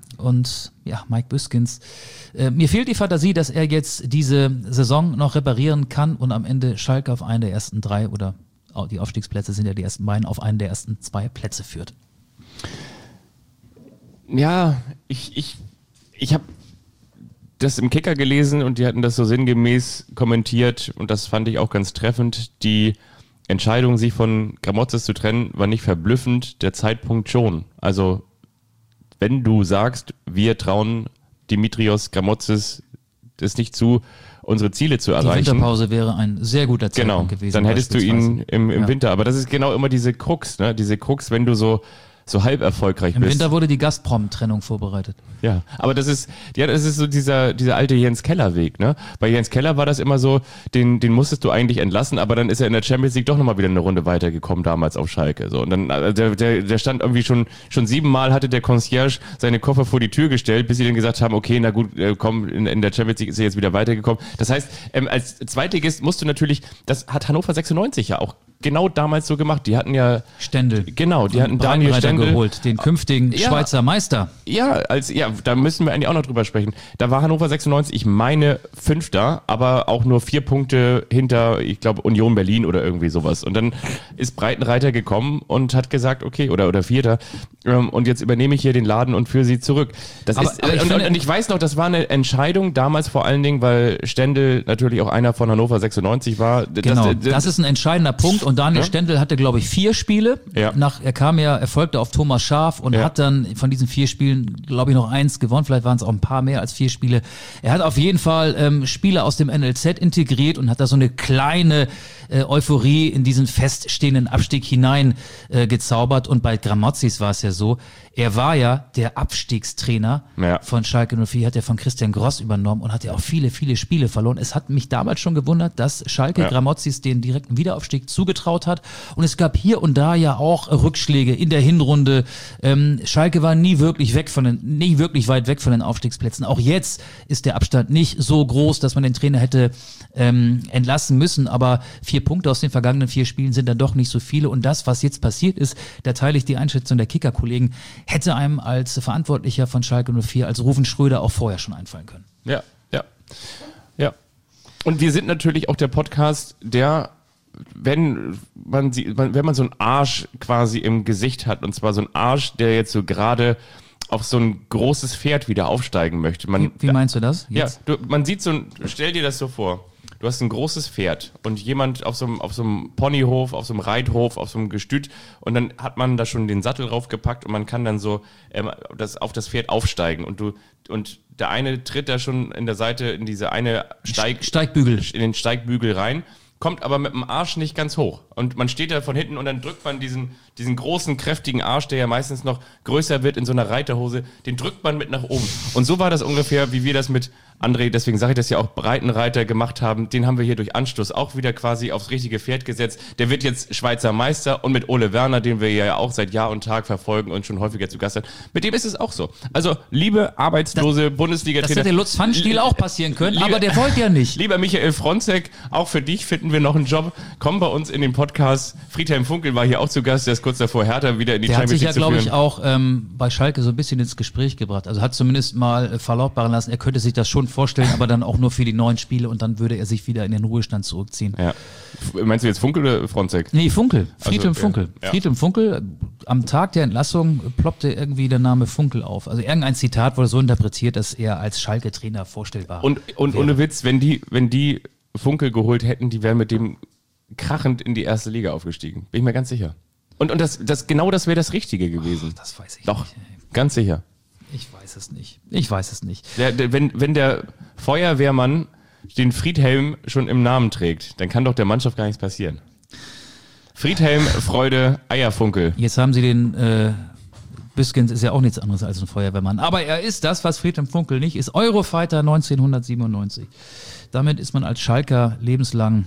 Und ja, Mike Büskens, äh, mir fehlt die Fantasie, dass er jetzt diese Saison noch reparieren kann und am Ende Schalke auf einen der ersten drei oder die Aufstiegsplätze sind ja die ersten beiden, auf einen der ersten zwei Plätze führt. Ja, ich, ich, ich habe das im Kicker gelesen und die hatten das so sinngemäß kommentiert und das fand ich auch ganz treffend. Die Entscheidung, sich von Gramotzes zu trennen, war nicht verblüffend, der Zeitpunkt schon. Also wenn du sagst, wir trauen Dimitrios Gramotzes es nicht zu, unsere Ziele zu erreichen. Die Winterpause wäre ein sehr guter Zeitpunkt genau, gewesen. Dann hättest du ihn im, im ja. Winter. Aber das ist genau immer diese Krux, ne? Diese Krux, wenn du so so halb erfolgreich Im bist. Im Winter wurde die Gazprom-Trennung vorbereitet. Ja, aber das ist, ja, das ist so dieser, dieser alte Jens Keller-Weg, ne? Bei Jens Keller war das immer so, den, den musstest du eigentlich entlassen, aber dann ist er in der Champions League doch nochmal wieder eine Runde weitergekommen damals auf Schalke, so. Und dann, der, der, der stand irgendwie schon, schon siebenmal hatte der Concierge seine Koffer vor die Tür gestellt, bis sie dann gesagt haben, okay, na gut, komm, in, in der Champions League ist er jetzt wieder weitergekommen. Das heißt, ähm, als Zweitligist musst du natürlich, das hat Hannover sechsundneunzig ja auch genau damals so gemacht. Die hatten ja Stendel. Genau, die hatten Daniel Stendel geholt, den künftigen ja, Schweizer Meister. Ja, als ja, da müssen wir eigentlich auch noch drüber sprechen. Da war Hannover sechsundneunzig, ich meine Fünfter, aber auch nur vier Punkte hinter, ich glaube Union Berlin oder irgendwie sowas. Und dann ist Breitenreiter gekommen und hat gesagt, okay, oder oder Vierter, ähm, und jetzt übernehme ich hier den Laden und führe sie zurück. Das aber, ist aber ich und, finde, und ich weiß noch, das war eine Entscheidung damals vor allen Dingen, weil Stendel natürlich auch einer von Hannover sechsundneunzig war. Genau, das, das, das ist ein entscheidender Punkt. Und Daniel ja? Stendel hatte, glaube ich, vier Spiele. Ja. Nach, er kam ja, er folgte auf Thomas Schaaf und ja. hat dann von diesen vier Spielen, glaube ich, noch eins gewonnen. Vielleicht waren es auch ein paar mehr als vier Spiele. Er hat auf jeden Fall ähm, Spieler aus dem N L Z integriert und hat da so eine kleine äh, Euphorie in diesen feststehenden Abstieg hinein äh, gezaubert. Und bei Gramotzis war es ja so, er war ja der Abstiegstrainer ja. von Schalke null vier, hat er von Christian Gross übernommen und hat ja auch viele, viele Spiele verloren. Es hat mich damals schon gewundert, dass Schalke ja. Gramotzis den direkten Wiederaufstieg zugetraut hat. Und es gab hier und da ja auch Rückschläge in der Hinrunde. Ähm, Schalke war nie wirklich weg von den, nie wirklich weit weg von den Aufstiegsplätzen. Auch jetzt ist der Abstand nicht so groß, dass man den Trainer hätte ähm, entlassen müssen. Aber vier Punkte aus den vergangenen vier Spielen sind dann doch nicht so viele. Und das, was jetzt passiert ist, da teile ich die Einschätzung der Kicker-Kollegen, hätte einem als Verantwortlicher von Schalke null vier, als Rufen Schröder auch vorher schon einfallen können. Ja, ja, ja. Und wir sind natürlich auch der Podcast, der, wenn man, sie, wenn man so einen Arsch quasi im Gesicht hat, und zwar so einen Arsch, der jetzt so gerade auf so ein großes Pferd wieder aufsteigen möchte. Man, wie, wie meinst du das? Jetzt? Ja, du, man sieht so ein, stell dir das so vor. Du hast ein großes Pferd und jemand auf so einem, auf so einem Ponyhof, auf so einem Reithof, auf so einem Gestüt und dann hat man da schon den Sattel draufgepackt und man kann dann so ähm, das, auf das Pferd aufsteigen und du und der eine tritt da schon in der Seite in diese eine Steig, Steigbügel, in den Steigbügel rein, kommt aber mit dem Arsch nicht ganz hoch und man steht da von hinten und dann drückt man diesen, diesen großen, kräftigen Arsch, der ja meistens noch größer wird in so einer Reiterhose, den drückt man mit nach oben. Und so war das ungefähr, wie wir das mit André, deswegen sage ich das ja auch, Breitenreiter gemacht haben, den haben wir hier durch Anstoß auch wieder quasi aufs richtige Pferd gesetzt. Der wird jetzt Schweizer Meister und mit Ole Werner, den wir ja auch seit Jahr und Tag verfolgen und schon häufiger zu Gast haben, mit dem ist es auch so. Also, liebe arbeitslose Bundesliga-Trainer. Das hätte Lutz Pfannstiel auch passieren können, lieber, aber der wollte ja nicht. Lieber Michael Fronzek, auch für dich finden wir noch einen Job. Komm bei uns in den Podcast. Friedhelm Funkel war hier auch zu Gast, der ist kurz davor, Hertha wieder in die der Champions League zu führen. Der hat sich ja, glaube ich, auch ähm, bei Schalke so ein bisschen ins Gespräch gebracht. Also hat zumindest mal äh, verlautbaren lassen, er könnte sich das schon vorstellen, aber dann auch nur für die neuen Spiele und dann würde er sich wieder in den Ruhestand zurückziehen. Ja. Meinst du jetzt Funkel oder Fronzek? Nee, Funkel. Friedhelm also, Funkel. Ja. Friedhelm Funkel, am Tag der Entlassung ploppte irgendwie der Name Funkel auf. Also irgendein Zitat wurde so interpretiert, dass er als Schalke-Trainer vorstellbar Und, und ohne Witz, wenn die, wenn die Funkel geholt hätten, die wären mit dem krachend in die erste Liga aufgestiegen. Bin ich mir ganz sicher. Und, und das, das, genau das wäre das Richtige gewesen. Ach, das weiß ich Doch, nicht. Doch, ganz sicher. Ich weiß es nicht. Ich weiß es nicht. Der, der, wenn, wenn der Feuerwehrmann den Friedhelm schon im Namen trägt, dann kann doch der Mannschaft gar nichts passieren. Friedhelm, Freude, Eierfunkel. Jetzt haben sie den, äh, Büskens ist ja auch nichts anderes als ein Feuerwehrmann. Aber er ist das, was Friedhelm Funkel nicht ist. Eurofighter neunzehnhundertsiebenundneunzig. Damit ist man als Schalker lebenslang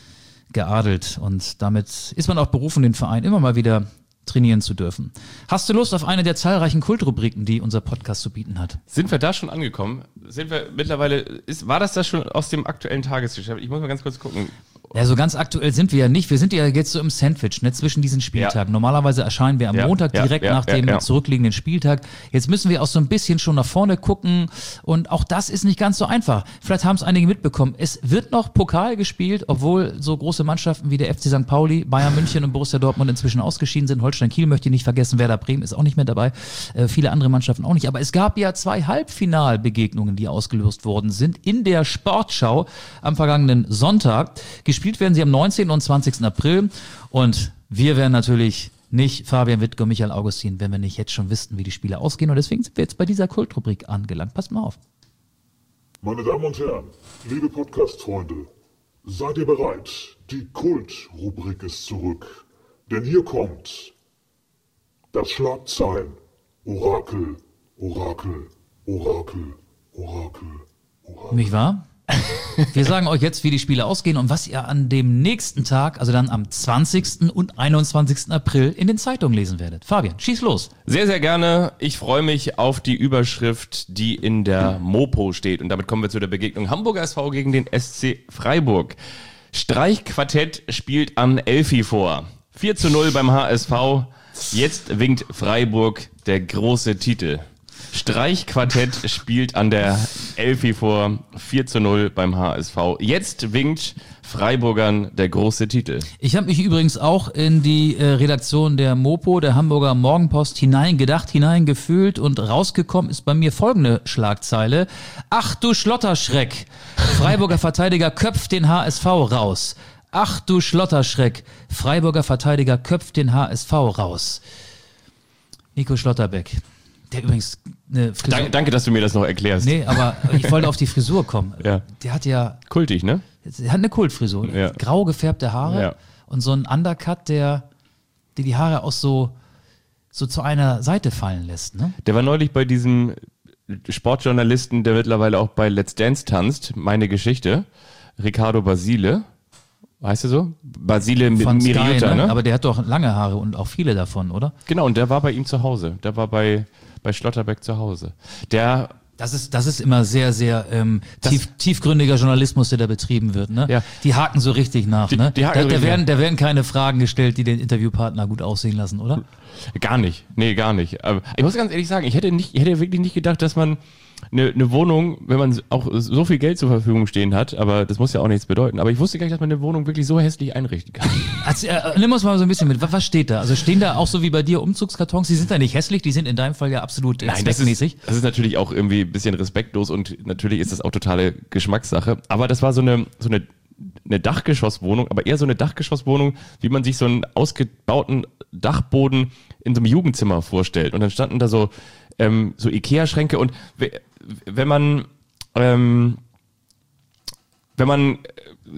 geadelt und damit ist man auch berufen, den Verein immer mal wieder trainieren zu dürfen. Hast du Lust auf eine der zahlreichen Kultrubriken, die unser Podcast zu bieten hat? Sind wir da schon angekommen? Sind wir mittlerweile, ist, war das das schon aus dem aktuellen Tagesgeschäft? Ich muss mal ganz kurz gucken. Ja, so ganz aktuell sind wir ja nicht. Wir sind ja jetzt so im Sandwich, ne, zwischen diesen Spieltagen. Ja. Normalerweise erscheinen wir am ja, Montag ja, direkt ja, nach ja, dem ja. zurückliegenden Spieltag. Jetzt müssen wir auch so ein bisschen schon nach vorne gucken und auch das ist nicht ganz so einfach. Vielleicht haben es einige mitbekommen. Es wird noch Pokal gespielt, obwohl so große Mannschaften wie der F C Sankt Pauli, Bayern München und Borussia Dortmund inzwischen ausgeschieden sind. Holstein Kiel möchte ich nicht vergessen, Werder Bremen ist auch nicht mehr dabei. Äh, viele andere Mannschaften auch nicht. Aber es gab ja zwei Halbfinalbegegnungen, die ausgelöst worden sind in der Sportschau am vergangenen Sonntag. Gespielt werden sie am neunzehnten und zwanzigsten April und wir wären natürlich nicht Fabian Wittke und Michael Augustin, wenn wir nicht jetzt schon wüssten, wie die Spiele ausgehen und deswegen sind wir jetzt bei dieser Kultrubrik angelangt. Passt mal auf. Meine Damen und Herren, liebe Podcast-Freunde, seid ihr bereit? Die Kultrubrik ist zurück, denn hier kommt das Schlagzeilen Orakel, Orakel, Orakel, Orakel, Orakel. Nicht wahr? Wir sagen euch jetzt, wie die Spiele ausgehen und was ihr an dem nächsten Tag, also dann am zwanzigsten und einundzwanzigsten April in den Zeitungen lesen werdet. Fabian, schieß los. Sehr, sehr gerne. Ich freue mich auf die Überschrift, die in der Mopo steht. Und damit kommen wir zu der Begegnung Hamburger S V gegen den S C Freiburg. Streichquartett spielt am Elfi vor. vier zu null beim H S V. Jetzt winkt Freiburg der große Titel. Streichquartett spielt an der Elfi vor, vier zu null beim H S V. Jetzt winkt Freiburgern der große Titel. Ich habe mich übrigens auch in die äh, Redaktion der Mopo, der Hamburger Morgenpost, hineingedacht, hineingefühlt und rausgekommen ist bei mir folgende Schlagzeile. Ach du Schlotterschreck, Freiburger Verteidiger köpft den H S V raus. Ach du Schlotterschreck, Freiburger Verteidiger köpft den H S V raus. Nico Schlotterbeck. Der übrigens eine Frisur... Danke, danke, dass du mir das noch erklärst. Nee, aber ich wollte auf die Frisur kommen. Ja. Der hat ja... Kultig, ne? Der hat eine Kultfrisur. Ja. Grau gefärbte Haare Ja. und so ein Undercut, der, der die Haare auch so, so zu einer Seite fallen lässt. Ne? Der war neulich bei diesem Sportjournalisten, der mittlerweile auch bei Let's Dance tanzt, meine Geschichte, Ricardo Basile. Heißt er so? Basile Von Miriuta, Sky, ne? ne? Aber der hat doch lange Haare und auch viele davon, oder? Genau, und der war bei ihm zu Hause. Der war bei, bei Schlotterbeck zu Hause. Der... Das ist, das ist immer sehr, sehr ähm, tief, tiefgründiger Journalismus, der da betrieben wird. Ne? Ja. Die haken so richtig nach. Die- ne? die haken da, da, richtig werden, nach. da werden keine Fragen gestellt, die den Interviewpartner gut aussehen lassen, oder? Gar nicht. Nee, gar nicht. Aber ich muss ganz ehrlich sagen, ich hätte nicht, ich hätte wirklich nicht gedacht, dass man eine, eine Wohnung, wenn man auch so viel Geld zur Verfügung stehen hat, aber das muss ja auch nichts bedeuten, aber ich wusste gar nicht, dass man eine Wohnung wirklich so hässlich einrichten kann. Also, äh, nimm uns mal so ein bisschen mit. Was, was steht da? Also stehen da auch so wie bei dir Umzugskartons? Die sind da nicht hässlich, die sind in deinem Fall ja absolut äh, Nein, das zweckmäßig. ist, das ist natürlich auch irgendwie ein bisschen respektlos und natürlich ist das auch totale Geschmackssache, aber das war so eine, so eine eine Dachgeschosswohnung, aber eher so eine Dachgeschosswohnung, wie man sich so einen ausgebauten Dachboden in so einem Jugendzimmer vorstellt. Und dann standen da so, ähm, so Ikea-Schränke und we- wenn man, ähm, wenn man äh,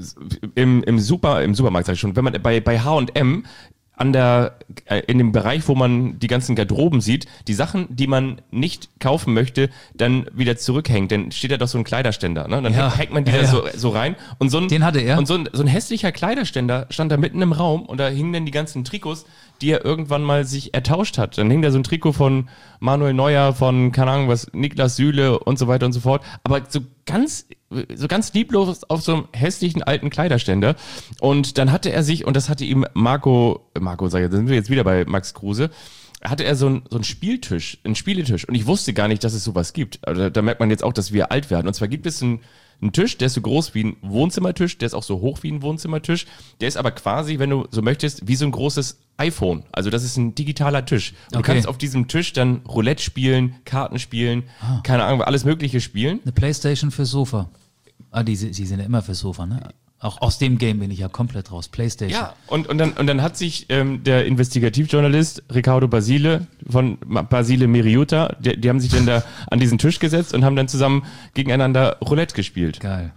im, im, Super, im Supermarkt, sag ich schon, wenn man bei, bei H und M an der, äh, in dem Bereich, wo man die ganzen Garderoben sieht, die Sachen, die man nicht kaufen möchte, dann wieder zurückhängt. Dann steht da doch so ein Kleiderständer, ne? Dann Ja. hängt, hängt man die Ja, da ja. so, so rein. Und so ein, Den hatte er. Und so ein, so ein hässlicher Kleiderständer stand da mitten im Raum und da hingen dann die ganzen Trikots, die er irgendwann mal sich ertauscht hat. Dann hing da so ein Trikot von Manuel Neuer, von, keine Ahnung was, Niklas Süle und so weiter und so fort. Aber so ganz, so ganz lieblos auf so einem hässlichen alten Kleiderständer. Und dann hatte er sich, und das hatte ihm Marco, Marco sag ich, da sind wir jetzt wieder bei Max Kruse, hatte er so einen, so einen Spieltisch, einen Spieletisch. Und ich wusste gar nicht, dass es sowas gibt. Also da, da merkt man jetzt auch, dass wir alt werden. Und zwar gibt es einen, einen Tisch, der ist so groß wie ein Wohnzimmertisch, der ist auch so hoch wie ein Wohnzimmertisch. Der ist aber quasi, wenn du so möchtest, wie so ein großes iPhone. Also das ist ein digitaler Tisch. Und Okay. du kannst auf diesem Tisch dann Roulette spielen, Karten spielen, Ah. keine Ahnung, alles Mögliche spielen. Eine Playstation fürs Sofa. Ah, die, die sind ja immer fürs Sofa, ne? Auch aus dem Game bin ich ja komplett raus. Playstation. Ja, und, und, dann, und dann hat sich ähm, der Investigativjournalist Ricardo Basile von Ma- Basile Miriuta, die, die haben sich dann da an diesen Tisch gesetzt und haben dann zusammen gegeneinander Roulette gespielt. Geil.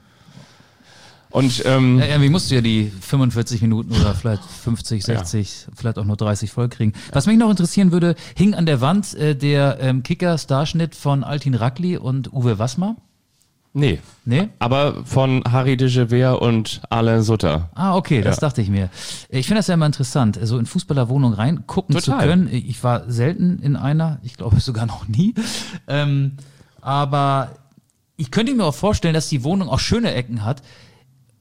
Und ähm, Ja, irgendwie musst du ja die fünfundvierzig Minuten oder vielleicht fünfzig, sechzig, vielleicht auch nur dreißig vollkriegen. Was mich noch interessieren würde, hing an der Wand äh, der ähm, Kicker-Starschnitt von Altin Rakli und Uwe Wassmer. nee. Nee? Aber von Harry de Gever und Alain Sutter. Ah, okay, das Ja. dachte ich mir. Ich finde das ja immer interessant, so in Fußballerwohnung reingucken zu Total. können. Ich war selten in einer, ich glaube sogar noch nie. Ähm, aber ich könnte mir auch vorstellen, dass die Wohnung auch schöne Ecken hat.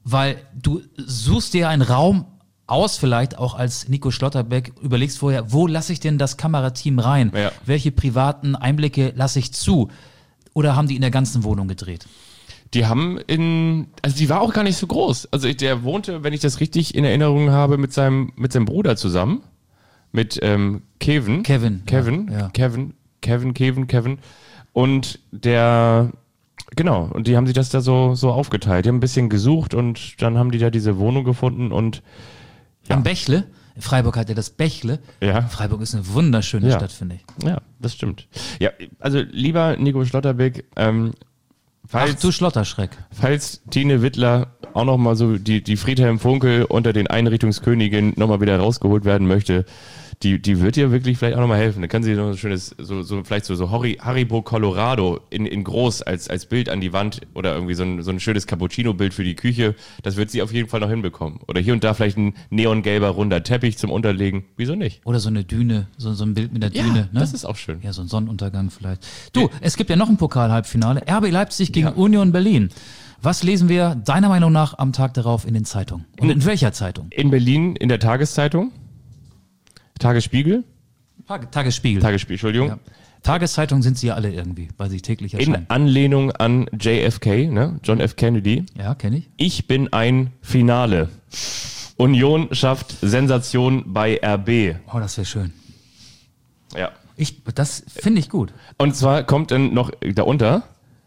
weil du suchst dir einen Raum aus, vielleicht auch als Nico Schlotterbeck, überlegst vorher, wo lasse ich denn das Kamerateam rein? Ja. Welche privaten Einblicke lasse ich zu? Oder haben die in der ganzen Wohnung gedreht? Die haben in, also die war auch gar nicht so groß. Also ich, der wohnte, wenn ich das richtig in Erinnerung habe, mit seinem, mit seinem Bruder zusammen. Mit ähm, Kevin. Kevin. Kevin. Ja, ja. Kevin. Kevin, Kevin, Kevin. Und der, genau, und die haben sich das da so, so aufgeteilt. Die haben ein bisschen gesucht und dann haben die da diese Wohnung gefunden und ja. Am Bächle. Freiburg hat ja das Bächle. Ja. Freiburg ist eine wunderschöne Ja. Stadt, finde ich. Ja, das stimmt. Ja, also lieber Nico Schlotterbeck, ähm, falls, Ach du Schlotterschreck. falls Tine Wittler auch nochmal so die, die Friedhelm Funkel unter den Einrichtungsköniginnen nochmal wieder rausgeholt werden möchte, die, die wird dir wirklich vielleicht auch nochmal helfen. Da kann sie noch ein schönes, so, so vielleicht so, so Hori- Haribo Colorado in, in groß als, als Bild an die Wand oder irgendwie so ein, so ein schönes Cappuccino-Bild für die Küche. Das wird sie auf jeden Fall noch hinbekommen. Oder hier und da vielleicht ein neongelber runder Teppich zum Unterlegen. Wieso nicht? Oder so eine Düne, so, so ein Bild mit der Düne. Ne? Das ist auch schön. Ja, so ein Sonnenuntergang vielleicht. Du, es gibt ja noch ein Pokal-Halbfinale. R B Leipzig gegen Union Berlin. Was lesen wir deiner Meinung nach am Tag darauf in den Zeitungen? Und in welcher Zeitung? In Berlin in der Tageszeitung. Tagesspiegel. Tag- Tagesspiegel. Tagesspiegel, Entschuldigung. Ja. Tageszeitungen sind sie ja alle irgendwie, weil sie täglich In erscheinen. Anlehnung an J F K, ne? John F. Kennedy. Ja, kenne ich. Ich bin ein Finale. Union schafft Sensation bei R B. Oh, das wäre schön. Ja. Ich, das finde ich gut. Und zwar kommt dann noch darunter,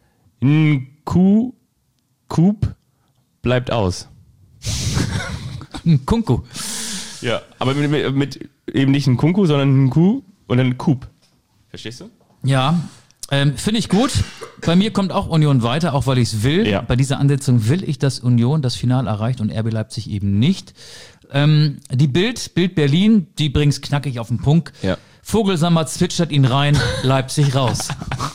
Nku, Coop bleibt aus. Ein Kunku. Ja. Aber mit, mit, mit eben nicht ein Kunku, sondern ein Nku und dann Coop. Verstehst du? Ja, ähm, finde ich gut. Bei mir kommt auch Union weiter, auch weil ich es will. Ja. Bei dieser Ansetzung will ich, dass Union das Finale erreicht und R B Leipzig eben nicht. Ähm, die Bild, Bild Berlin, die bringt's knackig auf den Punkt. Ja. Vogelsammer zwitschert ihn rein, Leipzig raus.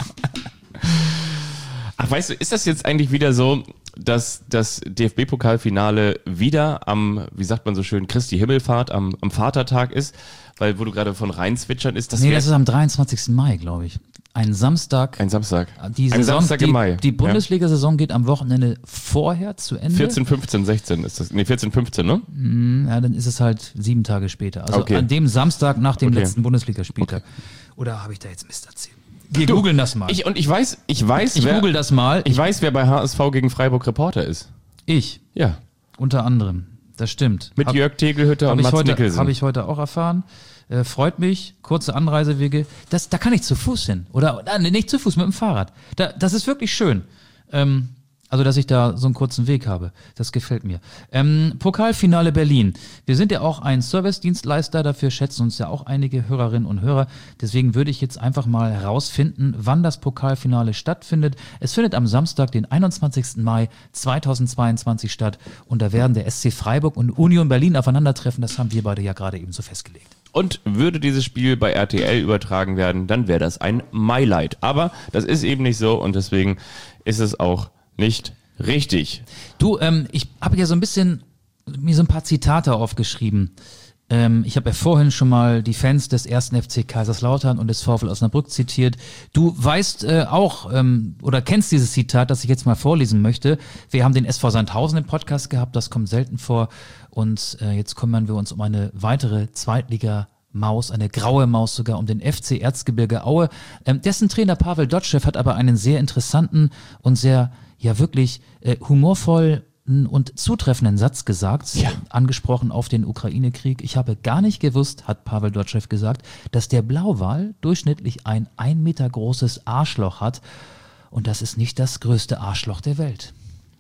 Ach, weißt du, ist das jetzt eigentlich wieder so, dass das D F B-Pokalfinale wieder am, wie sagt man so schön, Christi Himmelfahrt, am, am Vatertag ist? Weil, wo du gerade von rein zwitschern ist, das Nee, wär- das ist am dreiundzwanzigsten Mai, glaube ich. Ein Samstag. ein Samstag. Die ein Saison, Samstag die, im Mai. Die Bundesliga-Saison geht am Wochenende vorher zu Ende. Ja. vierzehn, fünfzehn, sechzehn ist das. Nee, vierzehn, fünfzehn, ne? Ja, dann ist es halt sieben Tage später. Also Okay. an dem Samstag nach dem Okay. letzten Bundesligaspieltag. Oder habe ich da jetzt Mist erzählt? Wir googeln das mal. Ich, und ich weiß, ich weiß, Ich wer, google das mal. ich weiß, wer bei H S V gegen Freiburg Reporter ist. Ich, Ja. unter anderem. Das stimmt. Mit Hab- Jörg Tegelhütter Habe und ich, Mats heute- Mikkelsen. hab ich heute auch erfahren. Äh, freut mich. Kurze Anreisewege. Das, da kann ich zu Fuß hin. Oder äh, nicht zu Fuß, mit dem Fahrrad. Da, das ist wirklich schön. Ähm, also, dass ich da so einen kurzen Weg habe. Das gefällt mir. Ähm, Pokalfinale Berlin. Wir sind ja auch ein Servicedienstleister. Dafür schätzen uns ja auch einige Hörerinnen und Hörer. Deswegen würde ich jetzt einfach mal herausfinden, wann das Pokalfinale stattfindet. Es findet am Samstag, den einundzwanzigsten Mai zweitausendzweiundzwanzig statt. Und da werden der S C Freiburg und Union Berlin aufeinandertreffen. Das haben wir beide ja gerade eben so festgelegt. Und würde dieses Spiel bei R T L übertragen werden, dann wäre das ein Maileid. Aber das ist eben nicht so und deswegen ist es auch nicht richtig. Du, ähm, ich habe ja so ein bisschen mir so ein paar Zitate aufgeschrieben. Ähm, ich habe ja vorhin schon mal die Fans des ersten F C Kaiserslautern und des VfL Osnabrück zitiert. Du weißt äh, auch ähm, oder kennst dieses Zitat, das ich jetzt mal vorlesen möchte. Wir haben den S V Sandhausen im Podcast gehabt, das kommt selten vor. Und äh, jetzt kümmern wir uns um eine weitere Zweitliga- Maus, eine graue Maus sogar, um den F C Erzgebirge Aue. Ähm, dessen Trainer Pavel Dotschew hat aber einen sehr interessanten und sehr, ja wirklich äh, humorvollen und zutreffenden Satz gesagt, Ja. äh, angesprochen auf den Ukraine-Krieg. Ich habe gar nicht gewusst, hat Pavel Dotschew gesagt, dass der Blauwal durchschnittlich ein ein Meter großes Arschloch hat und das ist nicht das größte Arschloch der Welt.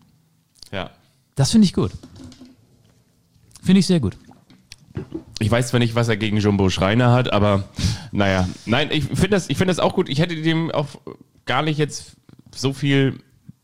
Ja. Das finde ich gut. Finde ich sehr gut. Ich weiß zwar nicht, was er gegen Jumbo Schreiner hat, aber naja. Nein, ich finde das, ich finde das auch gut. Ich hätte dem auch gar nicht jetzt so viel.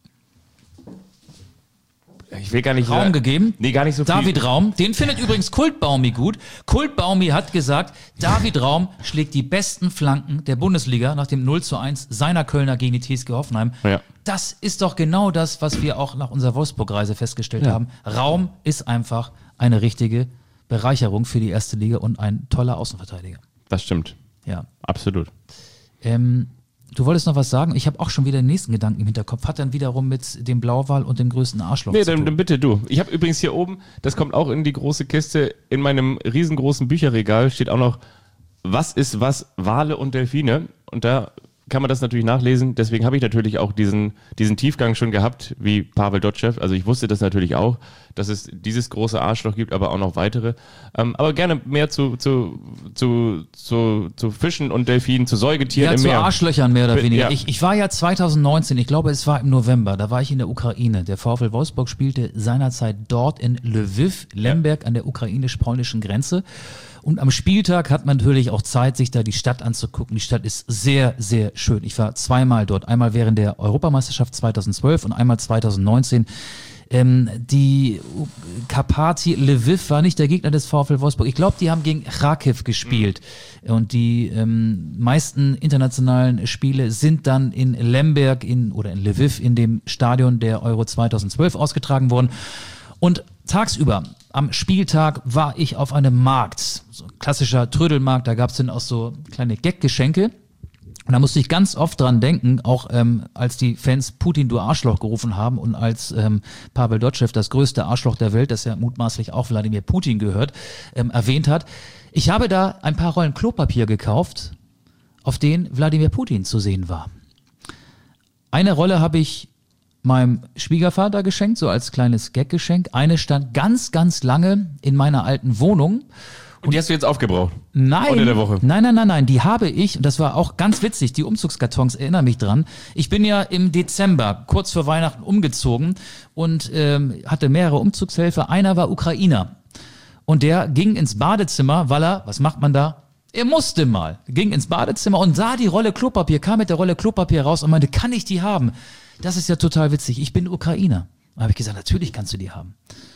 Ich will gar nicht Raum gegeben. Nee, gar nicht so viel. David Raum, den findet übrigens Kultbaumi gut. Kultbaumi hat gesagt, David Raum schlägt die besten Flanken der Bundesliga nach dem null zu eins seiner Kölner gegen die T S G Hoffenheim. Ja. Das ist doch genau das, was wir auch nach unserer Wolfsburg-Reise festgestellt Ja. haben. Raum ist einfach eine richtige Bereicherung für die erste Liga und ein toller Außenverteidiger. Das stimmt. Ja. Absolut. Ähm, Du wolltest noch was sagen? Ich habe auch schon wieder den nächsten Gedanken im Hinterkopf. Hat dann wiederum mit dem Blauwal und dem größten Arschloch nee, zu tun. Nee, dann bitte du. Ich habe übrigens hier oben, das kommt auch in die große Kiste, in meinem riesengroßen Bücherregal steht auch noch, was ist was, Wale und Delfine. Und da kann man das natürlich nachlesen. Deswegen habe ich natürlich auch diesen, diesen Tiefgang schon gehabt, wie Pavel Dotschew. Also ich wusste das natürlich auch, dass es dieses große Arschloch gibt, aber auch noch weitere. Ähm, aber gerne mehr zu, zu, zu, zu, zu Fischen und Delfinen, zu Säugetieren ja, im zu Meer. Arschlöchern mehr oder weniger. Ja. Ich, ich war ja zwanzig neunzehn, ich glaube es war im November, da war ich in der Ukraine. Der VfL Wolfsburg spielte seinerzeit dort in Lviv, Lemberg ja. an der ukrainisch-polnischen Grenze. Und am Spieltag hat man natürlich auch Zeit, sich da die Stadt anzugucken. Die Stadt ist sehr, sehr schön. Ich war zweimal dort. Einmal während der Europameisterschaft zweitausendzwölf und einmal zweitausendneunzehn. Ähm, die Karpati Lviv war nicht der Gegner des VfL Wolfsburg. Ich glaube, die haben gegen Kharkiv gespielt. Mhm. Und die ähm, meisten internationalen Spiele sind dann in Lemberg in, oder in Lviv in dem Stadion der Euro zweitausendzwölf ausgetragen worden. Und tagsüber, am Spieltag, war ich auf einem Markt, so ein klassischer Trödelmarkt, da gab es dann auch so kleine Gaggeschenke. Und da musste ich ganz oft dran denken, auch ähm, als die Fans Putin, du Arschloch gerufen haben und als ähm, Pavel Dotschew, das größte Arschloch der Welt, das ja mutmaßlich auch Wladimir Putin gehört, ähm, erwähnt hat. Ich habe da ein paar Rollen Klopapier gekauft, auf denen Wladimir Putin zu sehen war. Eine Rolle habe ich meinem Schwiegervater geschenkt, so als kleines Gaggeschenk. Eine stand ganz, ganz lange in meiner alten Wohnung. Und die hast du jetzt aufgebraucht? Nein, Unter der Woche. nein, nein, nein, nein, die habe ich, und das war auch ganz witzig, die Umzugskartons erinnern mich dran. Ich bin ja im Dezember, kurz vor Weihnachten, umgezogen und ähm, hatte mehrere Umzugshelfer. Einer war Ukrainer und der ging ins Badezimmer, weil er, was macht man da? Er musste mal, ging ins Badezimmer und sah die Rolle Klopapier, kam mit der Rolle Klopapier raus und meinte, kann ich die haben? Das ist ja total witzig, ich bin Ukrainer. Da habe ich gesagt, natürlich kannst du die haben.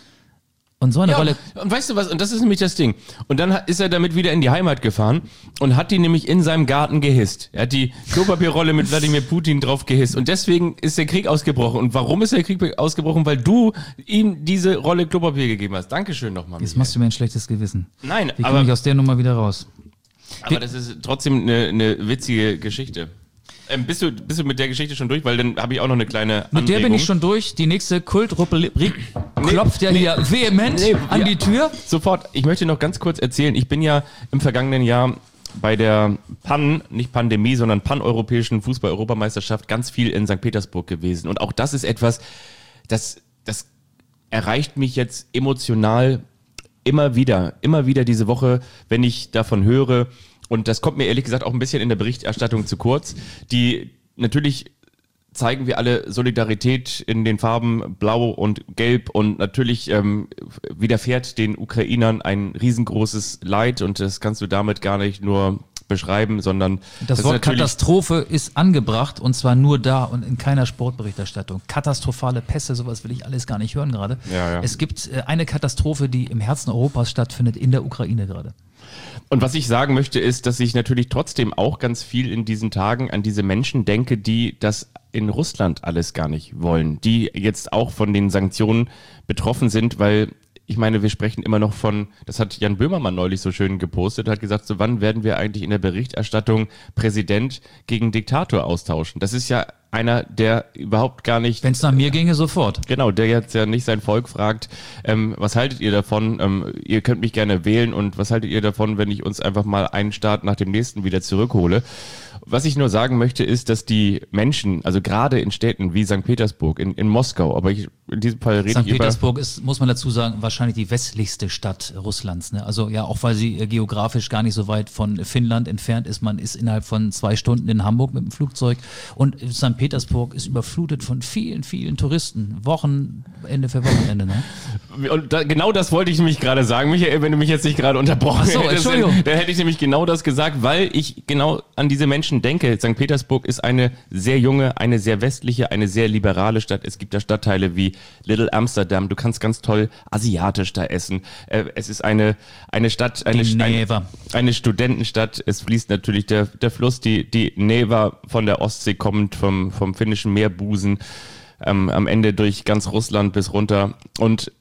Und so eine ja, Rolle. Und weißt du was, und das ist nämlich das Ding. Und dann ist er damit wieder in die Heimat gefahren und hat die nämlich in seinem Garten gehisst. Er hat die Klopapierrolle mit Wladimir Putin drauf gehisst. Und deswegen ist der Krieg ausgebrochen. Und warum ist der Krieg ausgebrochen? Weil du ihm diese Rolle Klopapier gegeben hast. Dankeschön nochmal. Jetzt machst du mir ein schlechtes Gewissen. Nein, Wie aber, komme ich aus der Nummer wieder raus? aber das ist trotzdem eine, eine witzige Geschichte. Ähm, bist du, bist du mit der Geschichte schon durch? Weil dann habe ich auch noch eine kleine Anregung. Mit der bin ich schon durch. Die nächste Kultrubrik klopft ja hier vehement nee, an ja, die Tür. Sofort. Ich möchte noch ganz kurz erzählen. Ich bin ja im vergangenen Jahr bei der Pan, nicht Pandemie, sondern paneuropäischen Fußball-Europameisterschaft ganz viel in Sankt Petersburg gewesen. Und auch das ist etwas, das, das erreicht mich jetzt emotional immer wieder, immer wieder diese Woche, wenn ich davon höre. Und das kommt mir ehrlich gesagt auch ein bisschen in der Berichterstattung zu kurz. Die natürlich zeigen wir alle Solidarität in den Farben Blau und Gelb und natürlich ähm, widerfährt den Ukrainern ein riesengroßes Leid und das kannst du damit gar nicht nur beschreiben, sondern das, das Wort Katastrophe ist angebracht und zwar nur da und in keiner Sportberichterstattung. Katastrophale Pässe, sowas will ich alles gar nicht hören gerade. Ja, ja. Es gibt äh, eine Katastrophe, die im Herzen Europas stattfindet, in der Ukraine gerade. Und was ich sagen möchte, ist, dass ich natürlich trotzdem auch ganz viel in diesen Tagen an diese Menschen denke, die das in Russland alles gar nicht wollen, die jetzt auch von den Sanktionen betroffen sind, weil ich meine, wir sprechen immer noch von, das hat Jan Böhmermann neulich so schön gepostet, hat gesagt, so wann werden wir eigentlich in der Berichterstattung Präsident gegen Diktator austauschen? Das ist ja einer, der überhaupt gar nicht... Wenn es nach mir ginge, sofort. Genau, der jetzt ja nicht sein Volk fragt, ähm, was haltet ihr davon? Ähm, ihr könnt mich gerne wählen und was haltet ihr davon, wenn ich uns einfach mal einen Staat nach dem nächsten wieder zurückhole? Was ich nur sagen möchte, ist, dass die Menschen, also gerade in Städten wie Sankt Petersburg, in, in Moskau, aber ich, in diesem Fall rede Sankt ich über... Petersburg ist, muss man dazu sagen, wahrscheinlich die westlichste Stadt Russlands. Ne? Also ja, auch weil sie äh, geografisch gar nicht so weit von Finnland entfernt ist. Man ist innerhalb von zwei Stunden in Hamburg mit dem Flugzeug und Sankt Petersburg ist überflutet von vielen, vielen Touristen. Wochenende für Wochenende. Ne? Und da, genau das wollte ich nämlich gerade sagen, Michael, wenn du mich jetzt nicht gerade unterbrochen Ach so, hättest, Entschuldigung. dann, dann hätte ich nämlich genau das gesagt, weil ich genau an diese Menschen denke. Sankt Petersburg ist eine sehr junge, eine sehr westliche, eine sehr liberale Stadt. Es gibt da Stadtteile wie Little Amsterdam. Du kannst ganz toll asiatisch da essen. Äh, es ist eine eine Stadt, eine, eine, eine Studentenstadt. Es fließt natürlich der der Fluss, die die Neva von der Ostsee kommt, vom vom finnischen Meerbusen, ähm, am Ende durch ganz Russland bis runter. Und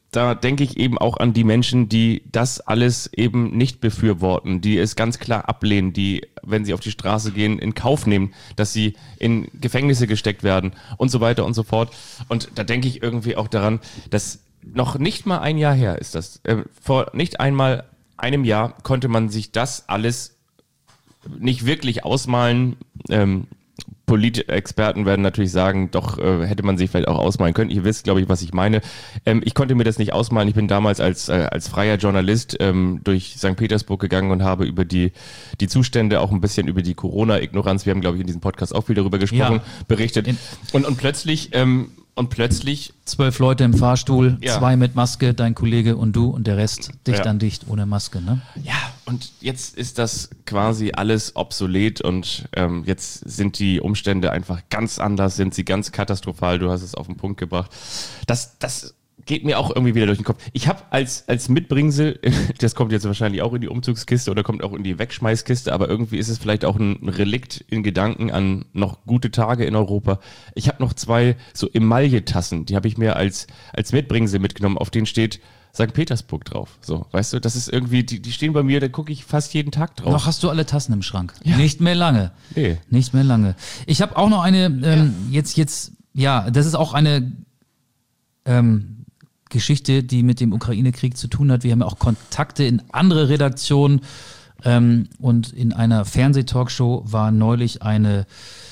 da denke ich eben auch an die Menschen, die das alles eben nicht befürworten, die es ganz klar ablehnen, die, wenn sie auf die Straße gehen, in Kauf nehmen, dass sie in Gefängnisse gesteckt werden und so weiter und so fort. Und da denke ich irgendwie auch daran, dass noch nicht mal ein Jahr her ist das. Äh, vor nicht einmal einem Jahr konnte man sich das alles nicht wirklich ausmalen. Ähm, Politexperten werden natürlich sagen, doch äh, hätte man sich vielleicht auch ausmalen können. Ihr wisst, glaube ich, was ich meine. Ähm, ich konnte mir das nicht ausmalen. Ich bin damals als äh, als freier Journalist ähm, durch Sankt Petersburg gegangen und habe über die die Zustände, auch ein bisschen über die Corona-Ignoranz, wir haben, glaube ich, in diesem Podcast auch viel darüber gesprochen, Ja. berichtet. Und, und plötzlich ähm, und plötzlich Zwölf Leute im Fahrstuhl, Ja. zwei mit Maske, dein Kollege und du und der Rest dicht Ja. an dicht ohne Maske, ne? Ja, und jetzt ist das quasi alles obsolet und ähm, jetzt sind die Umstände einfach ganz anders, sind sie ganz katastrophal, du hast es auf den Punkt gebracht. Das, das geht mir auch irgendwie wieder durch den Kopf. Ich habe als, als Mitbringsel, das kommt jetzt wahrscheinlich auch in die Umzugskiste oder kommt auch in die Wegschmeißkiste, aber irgendwie ist es vielleicht auch ein Relikt in Gedanken an noch gute Tage in Europa. Ich habe noch zwei so Emaille-Tassen, die habe ich mir als, als Mitbringsel mitgenommen, auf denen steht Sankt Petersburg drauf. So, weißt du, das ist irgendwie, die, die stehen bei mir, da gucke ich fast jeden Tag drauf. Noch hast du alle Tassen im Schrank. Nicht mehr lange. Nee. Nicht mehr lange. Ich habe auch noch eine, ähm, jetzt, jetzt, ja, das ist auch eine ähm, Geschichte, die mit dem Ukraine-Krieg zu tun hat. Wir haben ja auch Kontakte in andere Redaktionen ähm, und in einer Fernsehtalkshow war neulich eine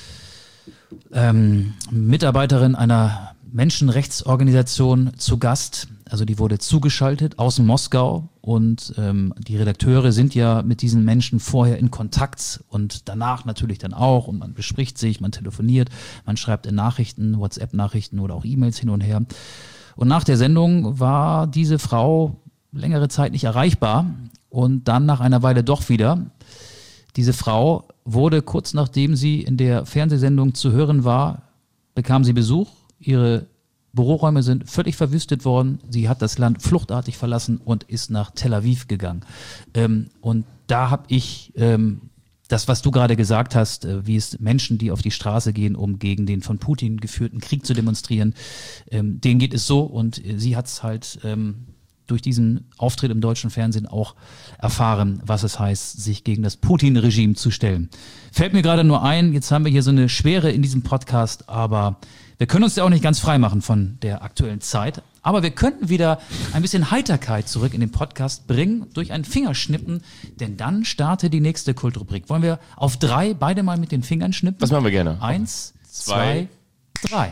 ähm, Mitarbeiterin einer Menschenrechtsorganisation zu Gast. Also die wurde zugeschaltet aus Moskau und ähm, die Redakteure sind ja mit diesen Menschen vorher in Kontakt und danach natürlich dann auch und man bespricht sich, man telefoniert, man schreibt in Nachrichten, WhatsApp-Nachrichten oder auch E-Mails hin und her. Und nach der Sendung war diese Frau längere Zeit nicht erreichbar und dann nach einer Weile doch wieder. Diese Frau wurde kurz nachdem sie in der Fernsehsendung zu hören war, bekam sie Besuch. Ihre Büroräume sind völlig verwüstet worden. Sie hat das Land fluchtartig verlassen und ist nach Tel Aviv gegangen. Ähm, und da habe ich ähm, das, was du gerade gesagt hast, äh, wie es Menschen, die auf die Straße gehen, um gegen den von Putin geführten Krieg zu demonstrieren, ähm, denen geht es so und äh, sie hat es halt ähm, durch diesen Auftritt im deutschen Fernsehen auch erfahren, was es heißt, sich gegen das Putin-Regime zu stellen. Fällt mir gerade nur ein, jetzt haben wir hier so eine Schwere in diesem Podcast, aber wir können uns ja auch nicht ganz frei machen von der aktuellen Zeit. Aber wir könnten wieder ein bisschen Heiterkeit zurück in den Podcast bringen durch ein Fingerschnippen, denn dann startet die nächste Kultrubrik. Wollen wir auf drei beide mal mit den Fingern schnippen? Das machen wir gerne. Eins, Zwei. zwei, drei.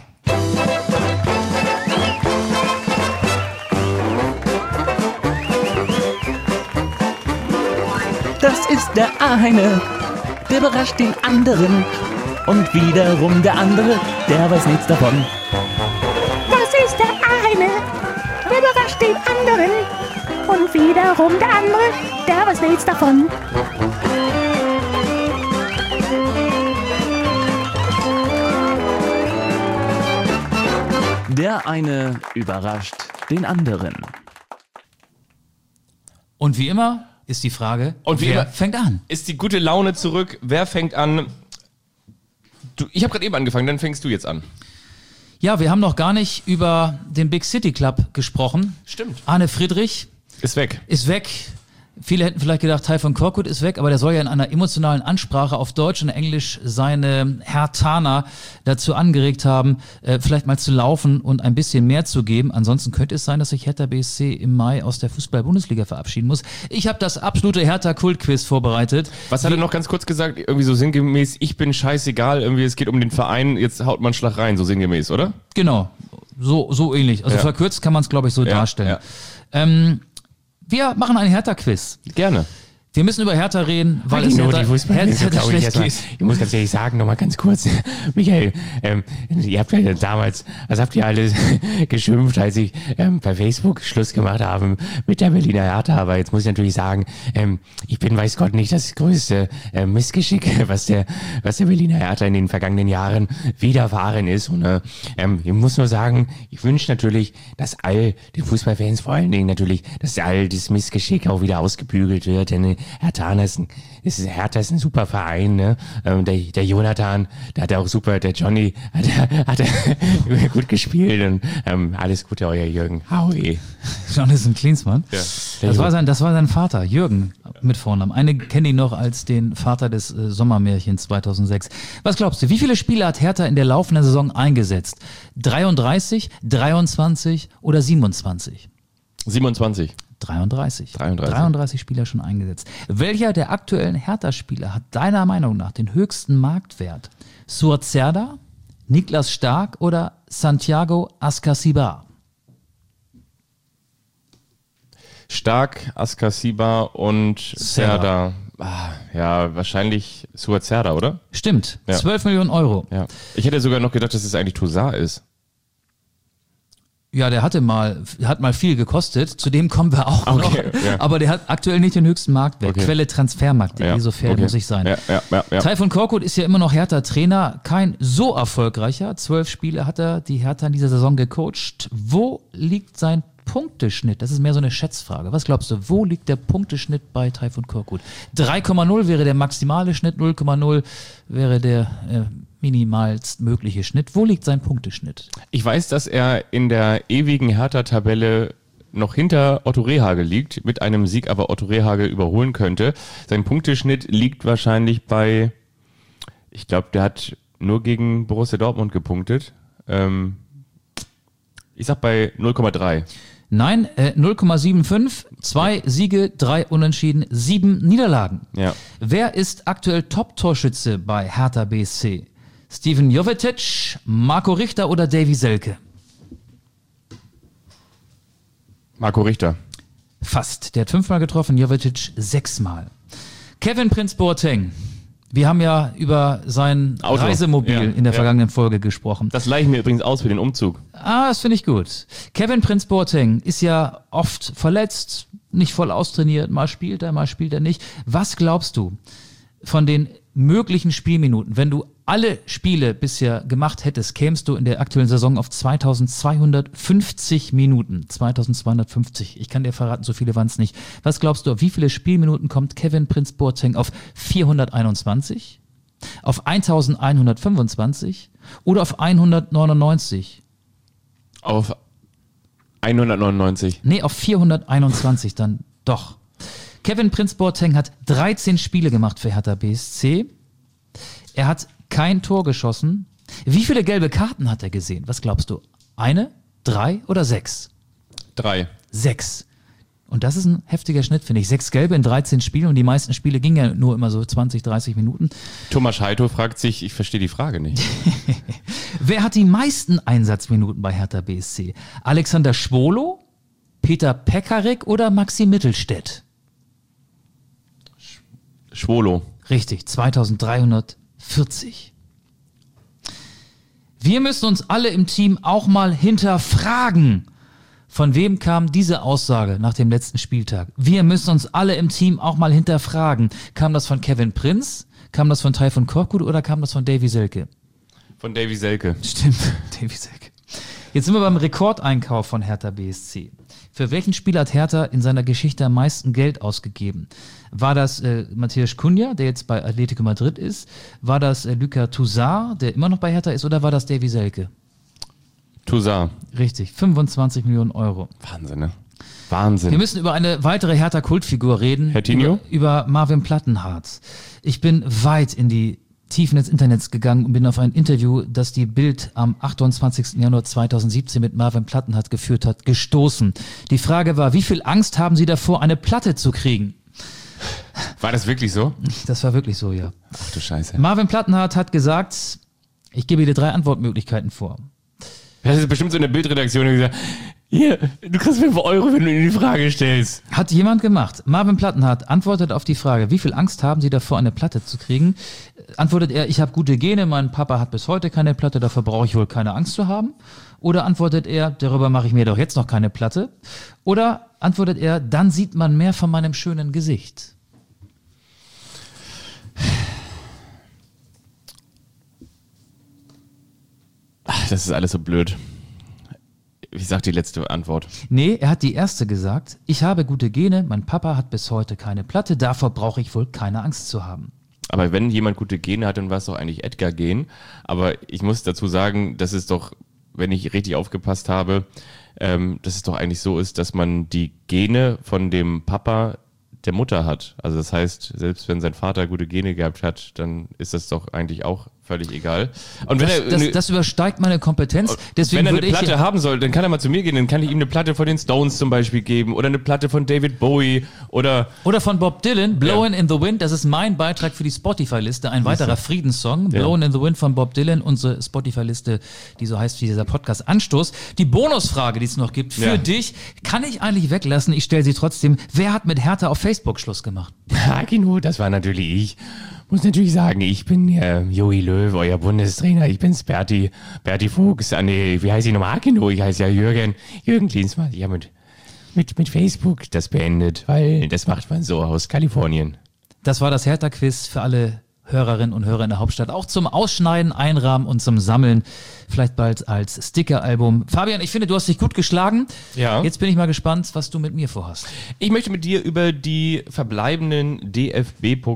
Das ist der eine, der überrascht den anderen. Und wiederum der andere, der weiß nichts davon. Das ist der eine, der überrascht den anderen. Und wiederum der andere, der weiß nichts davon. Der eine überrascht den anderen. Und wie immer ist die Frage, Und wie wer immer- fängt an? Ist die gute Laune zurück? Wer fängt an? Du, ich habe gerade eben angefangen, dann fängst du jetzt an. Ja, wir haben noch gar nicht über den Big City Club gesprochen. Stimmt. Arne Friedrich Ist weg. ist weg. Viele hätten vielleicht gedacht, Teil von Korkut ist weg, aber der soll ja in einer emotionalen Ansprache auf Deutsch und Englisch seine Hertaner dazu angeregt haben, äh, vielleicht mal zu laufen und ein bisschen mehr zu geben. Ansonsten könnte es sein, dass sich Hertha B S C im Mai aus der Fußball-Bundesliga verabschieden muss. Ich habe das absolute Hertha-Kult-Quiz vorbereitet. Was hat er noch ganz kurz gesagt? Irgendwie so sinngemäß, ich bin scheißegal, irgendwie es geht um den Verein, jetzt haut man einen Schlag rein, so sinngemäß, oder? Genau, so, so ähnlich. Also Ja. verkürzt kann man es, glaube ich, so Ja, darstellen. ja. Ähm, wir machen ein Hertha-Quiz. Gerne. Wir müssen über Hertha reden, weil Hallo, es die Hertha, Fußballfans, Hertha glaub ich, schlecht erstmal- geht. Ich muss ganz ehrlich sagen, nochmal ganz kurz, Michael, ähm, ihr habt ja damals, was habt ihr alle geschimpft, als ich ähm, bei Facebook Schluss gemacht habe mit der Berliner Hertha, aber jetzt muss ich natürlich sagen, ähm, ich bin, weiß Gott, nicht das größte äh, Missgeschick, was der, was der Berliner Hertha in den vergangenen Jahren widerfahren ist und äh, ähm, ich muss nur sagen, ich wünsche natürlich, dass all den Fußballfans vor allen Dingen natürlich, dass all dieses Missgeschick auch wieder ausgebügelt wird, denn Hertha ist ein, ist, Hertha ist ein super Verein, ne? Ähm, der, der Jonathan, der hat auch super, der Johnny hat, hat gut gespielt und ähm, alles Gute, euer Jürgen. Howie. Jonathan Klinsmann. Ja, das, war sein, das war sein Vater, Jürgen, mit Vornamen. Eine kenne ihn noch als den Vater des äh, Sommermärchens zweitausendsechs. Was glaubst du, wie viele Spiele hat Hertha in der laufenden Saison eingesetzt? dreiunddreißig, dreiundzwanzig oder siebenundzwanzig? siebenundzwanzig. dreiunddreißig. dreiunddreißig. dreiunddreißig Spieler schon eingesetzt. Welcher der aktuellen Hertha-Spieler hat deiner Meinung nach den höchsten Marktwert? Suazerda, Niklas Stark oder Santiago Ascasiba? Stark, Askasiba und Serda. Ah, ja, wahrscheinlich Suazerda, oder? Stimmt, Ja. zwölf Millionen Euro. Ja. Ich hätte sogar noch gedacht, dass es eigentlich Toussaint ist. Ja, der hatte mal, hat mal viel gekostet. Zu dem kommen wir auch noch. Okay, ja. Aber der hat aktuell nicht den höchsten Marktwert. Okay. Quelle Transfermarkt, Ja, so fair okay. muss ich sein. Ja, ja, ja, ja. Taifun Korkut ist ja immer noch Hertha-Trainer. Kein so erfolgreicher. Zwölf Spiele hat er die Hertha in dieser Saison gecoacht. Wo liegt sein Punkteschnitt? Das ist mehr so eine Schätzfrage. Was glaubst du, wo liegt der Punkteschnitt bei Taifun Korkut? drei Komma null wäre der maximale Schnitt, null Komma null wäre der äh, minimalst mögliche Schnitt. Wo liegt sein Punkteschnitt? Ich weiß, dass er in der ewigen Hertha-Tabelle noch hinter Otto Rehhagel liegt, mit einem Sieg aber Otto Rehhagel überholen könnte. Sein Punkteschnitt liegt wahrscheinlich bei, ich glaube, der hat nur gegen Borussia Dortmund gepunktet. Ähm, ich sag bei null Komma drei. Nein, äh, null Komma fünfundsiebzig, zwei Siege, drei Unentschieden, sieben Niederlagen. Ja. Wer ist aktuell Top-Torschütze bei Hertha B S C? Steven Jovetic, Marco Richter oder Davy Selke? Marco Richter. Fast. Der hat fünfmal getroffen, Jovetic sechsmal. Kevin Prinz Boateng. Wir haben ja über sein Auto. Reisemobil Ja, in der ja. vergangenen Folge gesprochen. Das leihe ich mir übrigens aus für den Umzug. Ah, das finde ich gut. Kevin Prinz Boateng ist ja oft verletzt, nicht voll austrainiert, mal spielt er, mal spielt er nicht. Was glaubst du von den möglichen Spielminuten, wenn du alle Spiele bisher gemacht hättest, kämst du in der aktuellen Saison auf zweitausendzweihundertfünfzig Minuten. zweitausendzweihundertfünfzig. Ich kann dir verraten, so viele waren es nicht. Was glaubst du, auf wie viele Spielminuten kommt Kevin Prinz Boateng? Auf vierhunderteinundzwanzig? Auf elfhundertfünfundzwanzig? Oder auf hundertneunundneunzig? Auf hundertneunundneunzig. Nee, auf vierhunderteinundzwanzig dann doch. Kevin Prinz Boateng hat dreizehn Spiele gemacht für Hertha B S C. Er hat kein Tor geschossen. Wie viele gelbe Karten hat er gesehen? Was glaubst du? Eine, drei oder sechs? Drei. Sechs. Und das ist ein heftiger Schnitt, finde ich. Sechs gelbe in dreizehn Spielen und die meisten Spiele gingen ja nur immer so zwanzig, dreißig Minuten. Thomas Heito fragt sich, ich verstehe die Frage nicht. Wer hat die meisten Einsatzminuten bei Hertha B S C? Alexander Schwolo, Peter Pekarik oder Maxi Mittelstädt? Schwolo. Richtig, zweitausenddreihundertvierzig. Wir müssen uns alle im Team auch mal hinterfragen. Von wem kam diese Aussage nach dem letzten Spieltag? Wir müssen uns alle im Team auch mal hinterfragen. Kam das von Kevin Prinz? Kam das von Taifun Korkut oder kam das von Davy Selke? Von Davy Selke. Stimmt, Davy Selke. Jetzt sind wir beim Rekordeinkauf von Hertha B S C. Für welchen Spieler hat Hertha in seiner Geschichte am meisten Geld ausgegeben? War das äh, Matthias Cunha, der jetzt bei Atletico Madrid ist? War das äh, Lucas Toussaint, der immer noch bei Hertha ist? Oder war das Davy Selke? Toussaint. Richtig, fünfundzwanzig Millionen Euro. Wahnsinn, ne? Wahnsinn. Wir müssen über eine weitere Hertha-Kultfigur reden. Hertinho? Über, über Marvin Plattenhardt. Ich bin weit in die Tiefen des Internets gegangen und bin auf ein Interview, das die Bild am achtundzwanzigsten Januar zweitausendsiebzehn mit Marvin Plattenhardt geführt hat, gestoßen. Die Frage war, wie viel Angst haben Sie davor, eine Platte zu kriegen? War das wirklich so? Das war wirklich so, ja. Ach du Scheiße. Marvin Plattenhardt hat gesagt, ich gebe dir drei Antwortmöglichkeiten vor. Das ist bestimmt so eine Bildredaktion, die gesagt, hier, du kriegst fünf Euro, wenn du ihm die Frage stellst. Hat jemand gemacht. Marvin Plattenhardt antwortet auf die Frage, wie viel Angst haben Sie davor, eine Platte zu kriegen? Antwortet er, ich habe gute Gene, mein Papa hat bis heute keine Platte, dafür brauche ich wohl keine Angst zu haben. Oder antwortet er, darüber mache ich mir doch jetzt noch keine Platte. Oder antwortet er, dann sieht man mehr von meinem schönen Gesicht. Ach, das ist alles so blöd. Ich sag die letzte Antwort. Nee, er hat die erste gesagt. Ich habe gute Gene, mein Papa hat bis heute keine Platte, davor brauche ich wohl keine Angst zu haben. Aber wenn jemand gute Gene hat, dann war es doch eigentlich Edgar-Gen. Aber ich muss dazu sagen, dass es doch, wenn ich richtig aufgepasst habe, ähm, dass es doch eigentlich so ist, dass man die Gene von dem Papa der Mutter hat. Also das heißt, selbst wenn sein Vater gute Gene gehabt hat, dann ist das doch eigentlich auch völlig egal. Und wenn Das, er, das, das übersteigt meine Kompetenz. Deswegen wenn er eine würde ich Platte haben soll, dann kann er mal zu mir gehen, dann kann ich ihm eine Platte von den Stones zum Beispiel geben oder eine Platte von David Bowie oder Oder von Bob Dylan, Blowin' in the Wind, das ist mein Beitrag für die Spotify-Liste, ein weiterer Friedenssong, Ja. Blowin' in the Wind von Bob Dylan, unsere Spotify-Liste, die so heißt wie dieser Podcast Anstoß. Die Bonusfrage, die es noch gibt für Ja. dich, kann ich eigentlich weglassen, ich stelle sie trotzdem. Wer hat mit Hertha auf Facebook Schluss gemacht? Hakinu, das war natürlich ich. Muss natürlich sagen, ich bin äh, Jogi Löw, euer Bundestrainer. Ich bin's, Berti, Berti Fuchs. Ah, nee, wie heißt ich nochmal? Hakinu, ich heiße ja Jürgen. Jürgen Klinsmann. Ich habe mit, mit, mit Facebook das beendet, weil das macht man so aus Kalifornien. Das war das Hertha-Quiz für alle Hörerinnen und Hörer in der Hauptstadt. Auch zum Ausschneiden, Einrahmen und zum Sammeln. Vielleicht bald als Sticker-Album. Fabian, ich finde, du hast dich gut geschlagen. Ja. Jetzt bin ich mal gespannt, was du mit mir vorhast. Ich möchte mit dir über die verbleibenden D F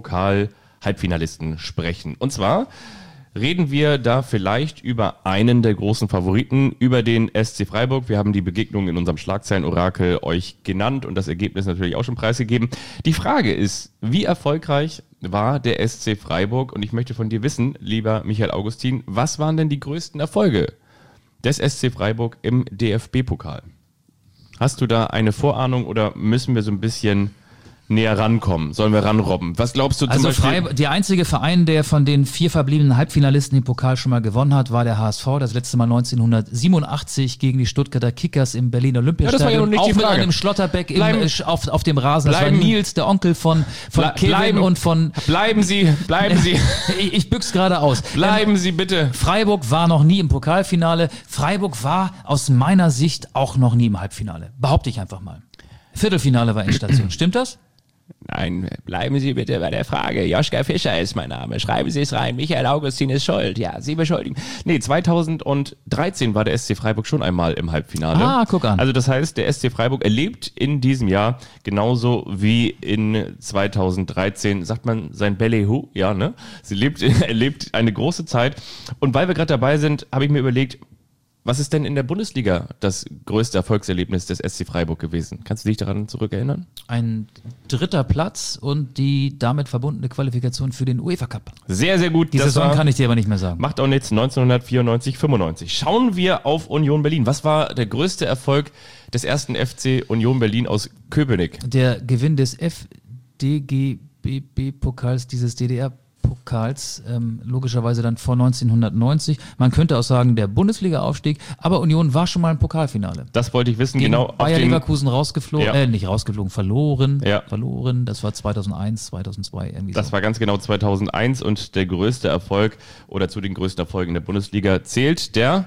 B-Pokal-Halbfinalisten sprechen. Und zwar reden wir da vielleicht über einen der großen Favoriten, über den S C Freiburg. Wir haben die Begegnung in unserem Schlagzeilen-Orakel euch genannt und das Ergebnis natürlich auch schon preisgegeben. Die Frage ist, wie erfolgreich war der S C Freiburg? Und ich möchte von dir wissen, lieber Michael Augustin, was waren denn die größten Erfolge des S C Freiburg im D F B-Pokal? Hast du da eine Vorahnung oder müssen wir so ein bisschen näher rankommen? Sollen wir ranrobben? Was glaubst du zum Also Beispiel? Freiburg, der einzige Verein, der von den vier verbliebenen Halbfinalisten den Pokal schon mal gewonnen hat, war der H S V. Das letzte Mal neunzehnhundertsiebenundachtzig gegen die Stuttgarter Kickers im Berliner Olympiastadion. Ja, das war ja noch nicht auch die mit Frage. einem Schlotterbeck im, Bleiben- äh, auf, auf dem Rasen. Das Bleiben- war Nils, der Onkel von, von Ble- Kevin bleiben- und von... Bleiben Sie, bleiben Sie, ich, ich büch's gerade aus. bleiben Sie bitte. Freiburg war noch nie im Pokalfinale. Freiburg war aus meiner Sicht auch noch nie im Halbfinale. Behaupte ich einfach mal. Viertelfinale war Endstation. Stimmt das? Nein, bleiben Sie bitte bei der Frage. Joschka Fischer ist mein Name. Schreiben Sie es rein. Michael Augustin ist schuld. Ja, Sie beschuldigen. Nee, zweitausenddreizehn war der S C Freiburg schon einmal im Halbfinale. Ah, guck an. Also das heißt, der S C Freiburg erlebt in diesem Jahr genauso wie in zweitausenddreizehn, sagt man sein Ballyhoo, ja, ne? Sie lebt, erlebt eine große Zeit. Und weil wir gerade dabei sind, habe ich mir überlegt, was ist denn in der Bundesliga das größte Erfolgserlebnis des S C Freiburg gewesen? Kannst du dich daran zurückerinnern? Ein dritter Platz und die damit verbundene Qualifikation für den UEFA Cup. Sehr, sehr gut. Die Das Saison war- kann ich dir aber nicht mehr sagen. Macht auch nichts, neunzehnhundertvierundneunzig, fünfundneunzig. Schauen wir auf Union Berlin. Was war der größte Erfolg des ersten F C Union Berlin aus Köpenick? Der Gewinn des F D G B B-Pokals, dieses D D R-Pokals, ähm, logischerweise dann vor neunzehnhundertneunzig. Man könnte auch sagen, der Bundesliga-Aufstieg, aber Union war schon mal im Pokalfinale. Das wollte ich wissen, Gegen genau. auf Bayer den- Leverkusen rausgeflogen, Ja. äh, nicht rausgeflogen, verloren, Ja. verloren. Das war zweitausendeins, zweitausendzwei, irgendwie Das so. war ganz genau zweitausendeins und der größte Erfolg oder zu den größten Erfolgen der Bundesliga zählt der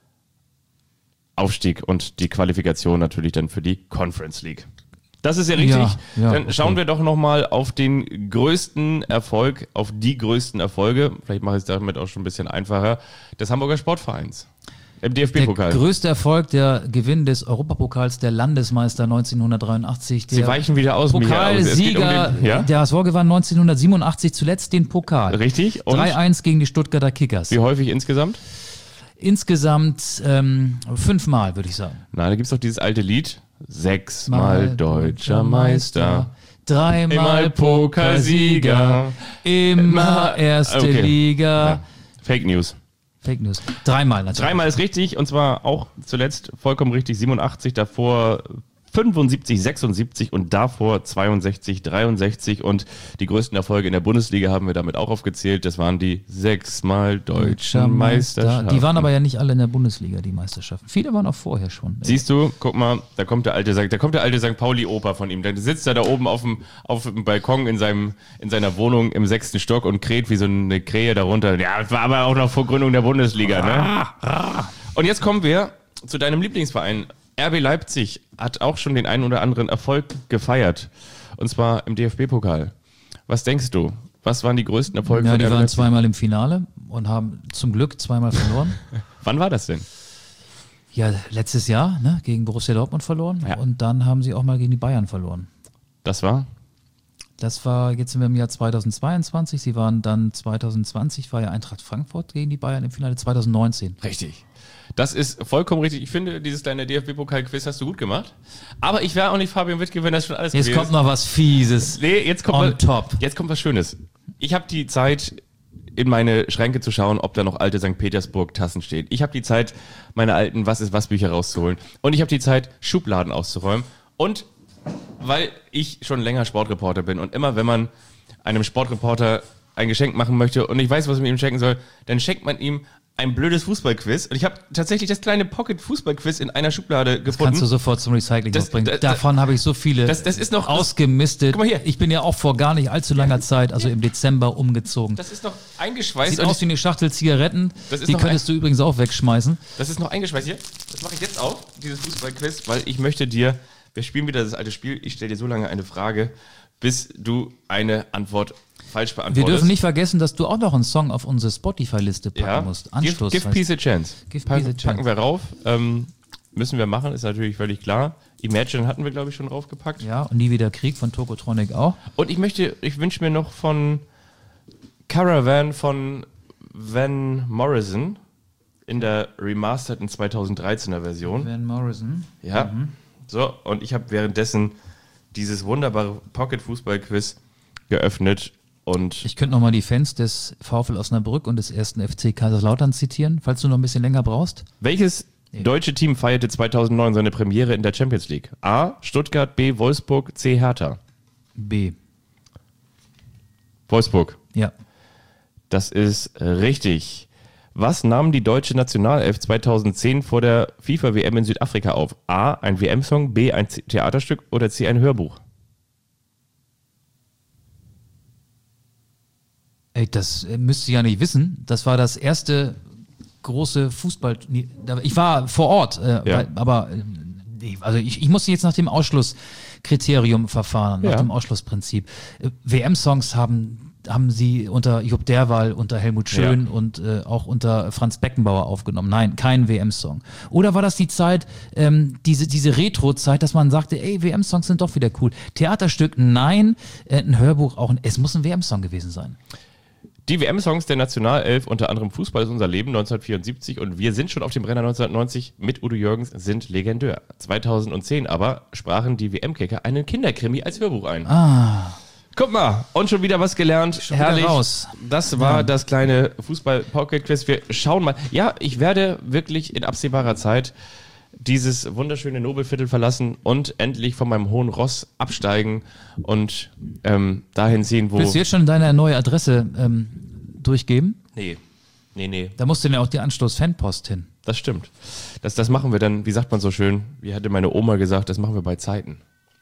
Aufstieg und die Qualifikation natürlich dann für die Conference League. Das ist ja richtig. Ja, ja, dann okay. schauen wir doch nochmal auf den größten Erfolg, auf die größten Erfolge, vielleicht mache ich es damit auch schon ein bisschen einfacher, des Hamburger Sportvereins im D F Der B-Pokal. größte Erfolg, der Gewinn des Europapokals der Landesmeister neunzehnhundertdreiundachtzig. Der Sie weichen wieder aus, Michael. Es geht um Pokalsieger, den- ja? der H S V gewann neunzehnhundertsiebenundachtzig zuletzt den Pokal. Richtig. Und drei eins gegen die Stuttgarter Kickers. wie häufig insgesamt? Insgesamt ähm, fünfmal, würde ich sagen. Na, da gibt es doch dieses alte Lied. Sechsmal deutscher Meister. Dreimal Immer Pokalsieger. Immer erste Okay. Liga. Ja. Fake News. Fake News. Dreimal natürlich. Dreimal ist richtig und zwar auch zuletzt vollkommen richtig siebenundachtzig, davor fünfundsiebzig, sechsundsiebzig und davor zweiundsechzig, dreiundsechzig und die größten Erfolge in der Bundesliga haben wir damit auch aufgezählt. Das waren die sechsmal deutschen Meisterschaften. Die waren aber ja nicht alle in der Bundesliga, die Meisterschaften. Viele waren auch vorher schon. Siehst du, guck mal, da kommt der alte, da kommt der alte Sankt Pauli-Oper von ihm. Da sitzt er da oben auf dem, auf dem Balkon in seinem, in seiner Wohnung im sechsten Stock und kräht wie so eine Krähe darunter. Ja, das war aber auch noch vor Gründung der Bundesliga, ne? Und jetzt kommen wir zu deinem Lieblingsverein. R B Leipzig hat auch schon den einen oder anderen Erfolg gefeiert. Und zwar im D F B-Pokal. Was denkst du? Was waren die größten Erfolge Ja, von die R B waren Leipzig? zweimal im Finale und haben zum Glück zweimal verloren. Wann war das denn? Ja, letztes Jahr ne, gegen Borussia Dortmund verloren Ja. und dann haben sie auch mal gegen die Bayern verloren. Das war? Das war, jetzt sind wir im Jahr zweitausendzweiundzwanzig, sie waren dann zweitausendzwanzig, war ja Eintracht Frankfurt gegen die Bayern im Finale zweitausendneunzehn. Richtig. Das ist vollkommen richtig. Ich finde, dieses kleine D F B-Pokal-Quiz hast du gut gemacht. Aber ich wäre auch nicht Fabian Wittke, wenn das schon alles Jetzt gewesen kommt noch was Fieses. Nee, jetzt kommt, on was, top. jetzt kommt was Schönes. Ich habe die Zeit, in meine Schränke zu schauen, ob da noch alte Sankt Petersburg-Tassen stehen. Ich habe die Zeit, meine alten Was-ist-was-Bücher rauszuholen. Und ich habe die Zeit, Schubladen auszuräumen. Und weil ich schon länger Sportreporter bin und immer, wenn man einem Sportreporter ein Geschenk machen möchte und ich weiß, was man ihm schenken soll, dann schenkt man ihm ein blödes Fußballquiz. Und ich habe tatsächlich das kleine Pocket-Fußballquiz in einer Schublade gefunden. Kannst du sofort zum Recycling Das- bringen. das- Davon habe ich so viele Das- das ist noch- ausgemistet. Guck mal hier. Ich bin ja auch vor gar nicht allzu langer Zeit, also im Dezember, umgezogen. Das ist noch eingeschweißt. Sieht und aus wie eine Schachtel Zigaretten. Das ist Die noch könntest du übrigens auch wegschmeißen. Das ist noch eingeschweißt hier. Das mache ich jetzt auf, dieses Fußballquiz, weil ich möchte dir, wir spielen wieder das alte Spiel, ich stelle dir so lange eine Frage, bis du eine Antwort falsch Wir beantwortest. dürfen nicht vergessen, dass du auch noch einen Song auf unsere Spotify-Liste packen ja, musst. give, Anstoß give heißt- Peace a Chance. Give Pack, Peace a Chance. Packen wir rauf. Ähm, müssen wir machen, ist natürlich völlig klar. Imagine hatten wir, glaube ich, schon draufgepackt. Ja, und Nie wieder Krieg von Tokotronic auch. Und ich möchte, ich wünsche mir noch von Caravan von Van Morrison in der remasterten zweitausenddreizehner Version. Van Morrison. Ja. So, und ich habe währenddessen dieses wunderbare Pocket-Fußball-Quiz geöffnet und Ich könnte noch mal die Fans des VfL Osnabrück und des ersten F C Kaiserslautern zitieren, falls du noch ein bisschen länger brauchst. welches deutsche Team feierte zweitausendneun seine Premiere in der Champions League? A. Stuttgart, B. Wolfsburg, C. Hertha. B. Wolfsburg. Ja. Das ist richtig. Was nahm die deutsche Nationalelf zweitausendzehn vor der FIFA-W M in Südafrika auf? A. Ein W M-Song, B. ein Z- Theaterstück oder C. ein Hörbuch? Ey, das äh, müsst ihr ja nicht wissen. Das war das erste große Fußball. nee, da- Ich war vor Ort, äh, Ja. weil, aber äh, nee, also ich, ich musste jetzt nach dem Ausschlusskriterium verfahren, nach Ja. dem Ausschlussprinzip. Äh, W M-Songs haben haben sie unter Jupp Derwall, unter Helmut Schön Ja. und äh, auch unter Franz Beckenbauer aufgenommen. Nein, kein W M-Song. Oder war das die Zeit, ähm, diese, diese Retro-Zeit, dass man sagte, ey, W M-Songs sind doch wieder cool. Theaterstück, nein. Äh, ein Hörbuch auch. Es muss ein W M-Song gewesen sein. Die W M-Songs der Nationalelf, unter anderem Fußball ist unser Leben neunzehnhundertvierundsiebzig und wir sind schon auf dem Brenner neunzehnhundertneunzig mit Udo Jürgens, sind legendär. zweitausendzehn aber sprachen die W M-Kicker einen Kinderkrimi als Hörbuch ein. Ah. Guck mal, und schon wieder was gelernt. Schon wieder Herrlich. raus. Das war Ja. das kleine Fußball-Pocket-Quiz. Wir schauen mal. Ja, ich werde wirklich in absehbarer Zeit dieses wunderschöne Nobelviertel verlassen und endlich von meinem hohen Ross absteigen und ähm, dahin ziehen, wo... Willst du jetzt schon deine neue Adresse ähm, durchgeben? Nee, nee, nee. Da musst du ja auch die Anstoß-Fanpost hin. Das stimmt. Das, das machen wir dann, wie sagt man so schön, wie hatte meine Oma gesagt, das machen wir bei Zeiten.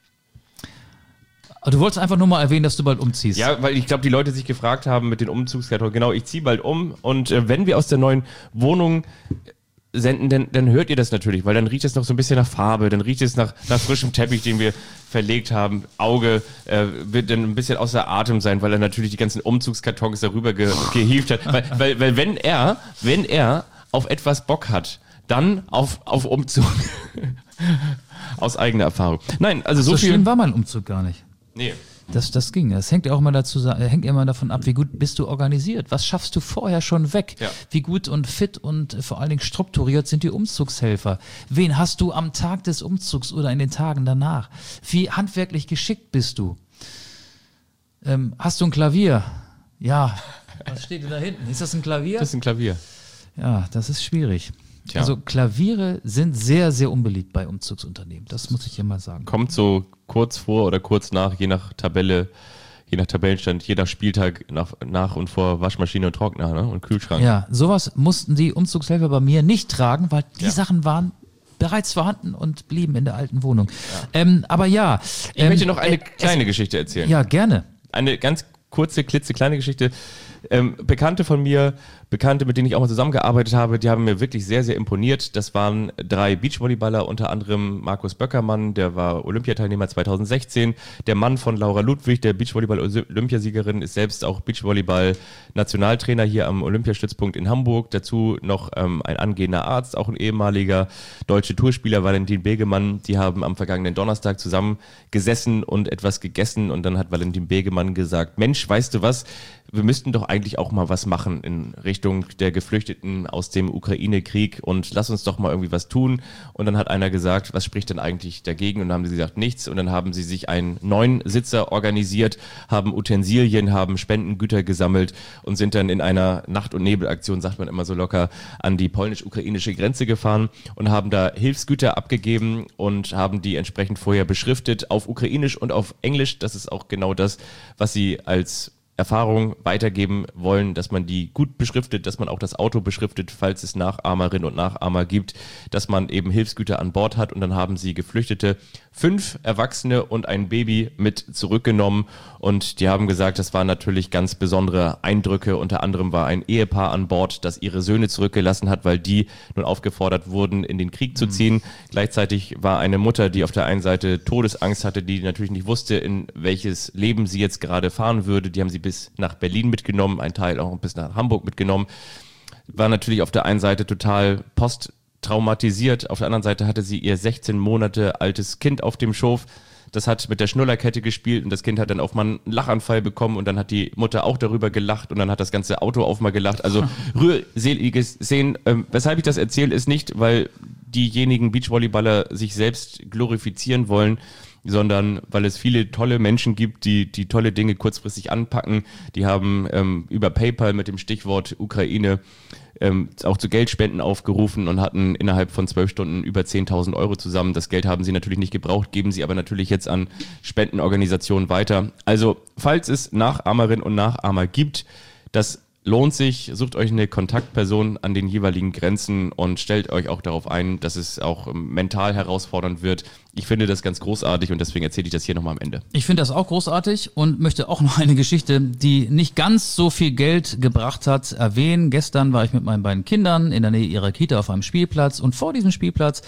Aber du wolltest einfach nur mal erwähnen, dass du bald umziehst. Ja, weil ich glaube, die Leute sich gefragt haben mit den Umzugskartons. Genau, ich ziehe bald um und äh, wenn wir aus der neuen Wohnung senden, dann, dann hört ihr das natürlich, weil dann riecht es noch so ein bisschen nach Farbe, dann riecht es nach, nach frischem Teppich, den wir verlegt haben. Auge äh, wird dann ein bisschen außer Atem sein, weil er natürlich die ganzen Umzugskartons darüber ge gehievt hat. Weil, weil, weil wenn er, wenn er auf etwas Bock hat, dann auf, auf Umzug. Aus eigener Erfahrung. Nein, also so, so viel... schlimm war mein Umzug gar nicht. Nee. Das, das ging. Das hängt ja auch immer dazu, hängt ja immer davon ab, wie gut bist du organisiert. Was schaffst du vorher schon weg? Ja. Wie gut und fit und vor allen Dingen strukturiert sind die Umzugshelfer? Wen hast du am Tag des Umzugs oder in den Tagen danach? Wie handwerklich geschickt bist du? Ähm, hast du ein Klavier? Ja. Was steht denn da hinten? Ist das ein Klavier? Das ist ein Klavier. Ja, das ist schwierig. Tja. Also Klaviere sind sehr, sehr unbeliebt bei Umzugsunternehmen. Das muss ich ja mal sagen. Kommt so kurz vor oder kurz nach, je nach Tabelle, je nach Tabellenstand, je nach Spieltag nach, nach und vor Waschmaschine und Trockner, ne? Und Kühlschrank. Ja, sowas mussten die Umzugshelfer bei mir nicht tragen, weil die Ja. Sachen waren bereits vorhanden und blieben in der alten Wohnung. Ähm, aber ja. Ich ähm, möchte noch eine äh, kleine Geschichte Es, erzählen. ja, gerne. Eine ganz kurze, klitzekleine Geschichte. ähm, Bekannte von mir, Bekannte, mit denen ich auch mal zusammengearbeitet habe, die haben mir wirklich sehr, sehr imponiert. Das waren drei Beachvolleyballer, unter anderem Markus Böckermann, der war Olympiateilnehmer zweitausendsechzehn. Der Mann von Laura Ludwig, der Beachvolleyball-Olympiasiegerin, ist selbst auch Beachvolleyball-Nationaltrainer hier am Olympiastützpunkt in Hamburg. Dazu noch ähm, ein angehender Arzt, auch ein ehemaliger deutsche Tourspieler, Valentin Begemann. Die haben am vergangenen Donnerstag zusammen gesessen und etwas gegessen und dann hat Valentin Begemann gesagt, Mensch, weißt du was, wir müssten doch eigentlich auch mal was machen in Richtung der Geflüchteten aus dem Ukraine-Krieg und lass uns doch mal irgendwie was tun. Und dann hat einer gesagt, was spricht denn eigentlich dagegen? Und dann haben sie gesagt, nichts. Und dann haben sie sich einen neuen Sitzer organisiert, haben Utensilien, haben Spendengüter gesammelt und sind dann in einer Nacht- und Nebelaktion, sagt man immer so locker, an die polnisch-ukrainische Grenze gefahren und haben da Hilfsgüter abgegeben und haben die entsprechend vorher beschriftet auf Ukrainisch und auf Englisch. Das ist auch genau das, was sie als Erfahrung weitergeben wollen, dass man die gut beschriftet, dass man auch das Auto beschriftet, falls es Nachahmerinnen und Nachahmer gibt, dass man eben Hilfsgüter an Bord hat und dann haben sie Geflüchtete, fünf Erwachsene und ein Baby mit zurückgenommen und die haben gesagt, das waren natürlich ganz besondere Eindrücke. Unter anderem war ein Ehepaar an Bord, das ihre Söhne zurückgelassen hat, weil die nun aufgefordert wurden, in den Krieg zu ziehen. Mhm. Gleichzeitig war eine Mutter, die auf der einen Seite Todesangst hatte, die natürlich nicht wusste, in welches Leben sie jetzt gerade fahren würde. Die haben sie bis nach Berlin mitgenommen, ein Teil auch bis nach Hamburg mitgenommen. War natürlich auf der einen Seite total posttraumatisiert, auf der anderen Seite hatte sie ihr sechzehn Monate altes Kind auf dem Schoß. Das hat mit der Schnullerkette gespielt und das Kind hat dann auch mal einen Lachanfall bekommen und dann hat die Mutter auch darüber gelacht und dann hat das ganze Auto auch mal gelacht. Also rührseliges Szenen. Ähm, weshalb ich das erzähle, ist nicht, weil diejenigen Beachvolleyballer sich selbst glorifizieren wollen, sondern weil es viele tolle Menschen gibt, die die tolle Dinge kurzfristig anpacken. Die haben ähm, über PayPal mit dem Stichwort Ukraine ähm, auch zu Geldspenden aufgerufen und hatten innerhalb von zwölf Stunden über zehntausend Euro zusammen. Das Geld haben sie natürlich nicht gebraucht, geben sie aber natürlich jetzt an Spendenorganisationen weiter. Also falls es Nachahmerinnen und Nachahmer gibt, das lohnt sich, sucht euch eine Kontaktperson an den jeweiligen Grenzen und stellt euch auch darauf ein, dass es auch mental herausfordernd wird. Ich finde das ganz großartig und deswegen erzähle ich das hier nochmal am Ende. Ich finde das auch großartig und möchte auch noch eine Geschichte, die nicht ganz so viel Geld gebracht hat, erwähnen. Gestern war ich mit meinen beiden Kindern in der Nähe ihrer Kita auf einem Spielplatz und vor diesem Spielplatz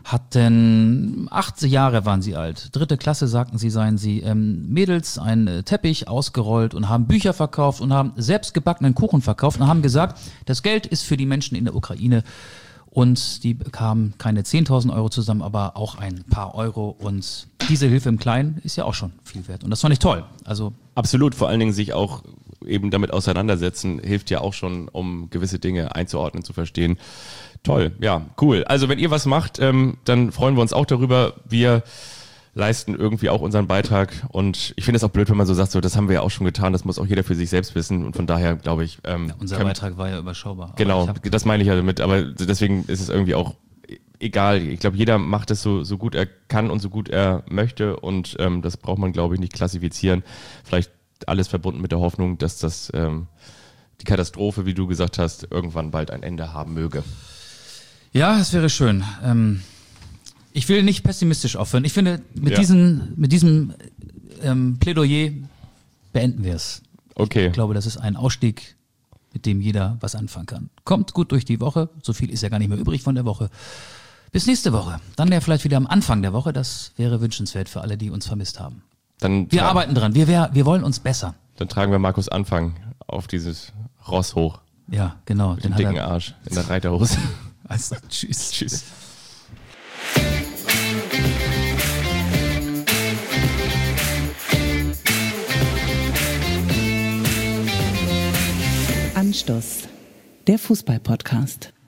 hatten acht Jahre waren sie alt. Dritte Klasse sagten sie, seien sie ähm, Mädels, einen Teppich ausgerollt und haben Bücher verkauft und haben selbstgebackenen Kuchen verkauft und haben gesagt, das Geld ist für die Menschen in der Ukraine. Und die bekamen keine zehntausend Euro zusammen, aber auch ein paar Euro. Und diese Hilfe im Kleinen ist ja auch schon viel wert. Und das fand ich toll. Also absolut, vor allen Dingen sich auch eben damit auseinandersetzen, hilft ja auch schon, um gewisse Dinge einzuordnen, zu verstehen. Toll, ja, cool. Also wenn ihr was macht, ähm, dann freuen wir uns auch darüber. Wir leisten irgendwie auch unseren Beitrag und ich finde es auch blöd, wenn man so sagt, so das haben wir ja auch schon getan, das muss auch jeder für sich selbst wissen und von daher glaube ich... Ähm, ja, unser Beitrag war ja überschaubar. Genau, das meine ich ja damit, aber deswegen ist es irgendwie auch egal. Ich glaube, jeder macht es so, so gut er kann und so gut er möchte und ähm, das braucht man, glaube ich, nicht klassifizieren. Vielleicht alles verbunden mit der Hoffnung, dass das ähm, die Katastrophe, wie du gesagt hast, irgendwann bald ein Ende haben möge. Ja, es wäre schön. Ähm Ich will nicht pessimistisch aufhören. Ich finde, mit, ja. diesen, mit diesem ähm, Plädoyer beenden wir es. Okay. Ich glaube, das ist ein Ausstieg, mit dem jeder was anfangen kann. Kommt gut durch die Woche. So viel ist ja gar nicht mehr übrig von der Woche. Bis nächste Woche. Dann ja vielleicht wieder am Anfang der Woche. Das wäre wünschenswert für alle, die uns vermisst haben. Dann wir arbeiten dran. Wir, wir, wir wollen uns besser. Dann tragen wir Markus Anfang auf dieses Ross hoch. Ja, genau. Mit dem dicken Arsch in der Reiterhose. Also, tschüss. Tschüss. Anstoß, der Fußball-Podcast.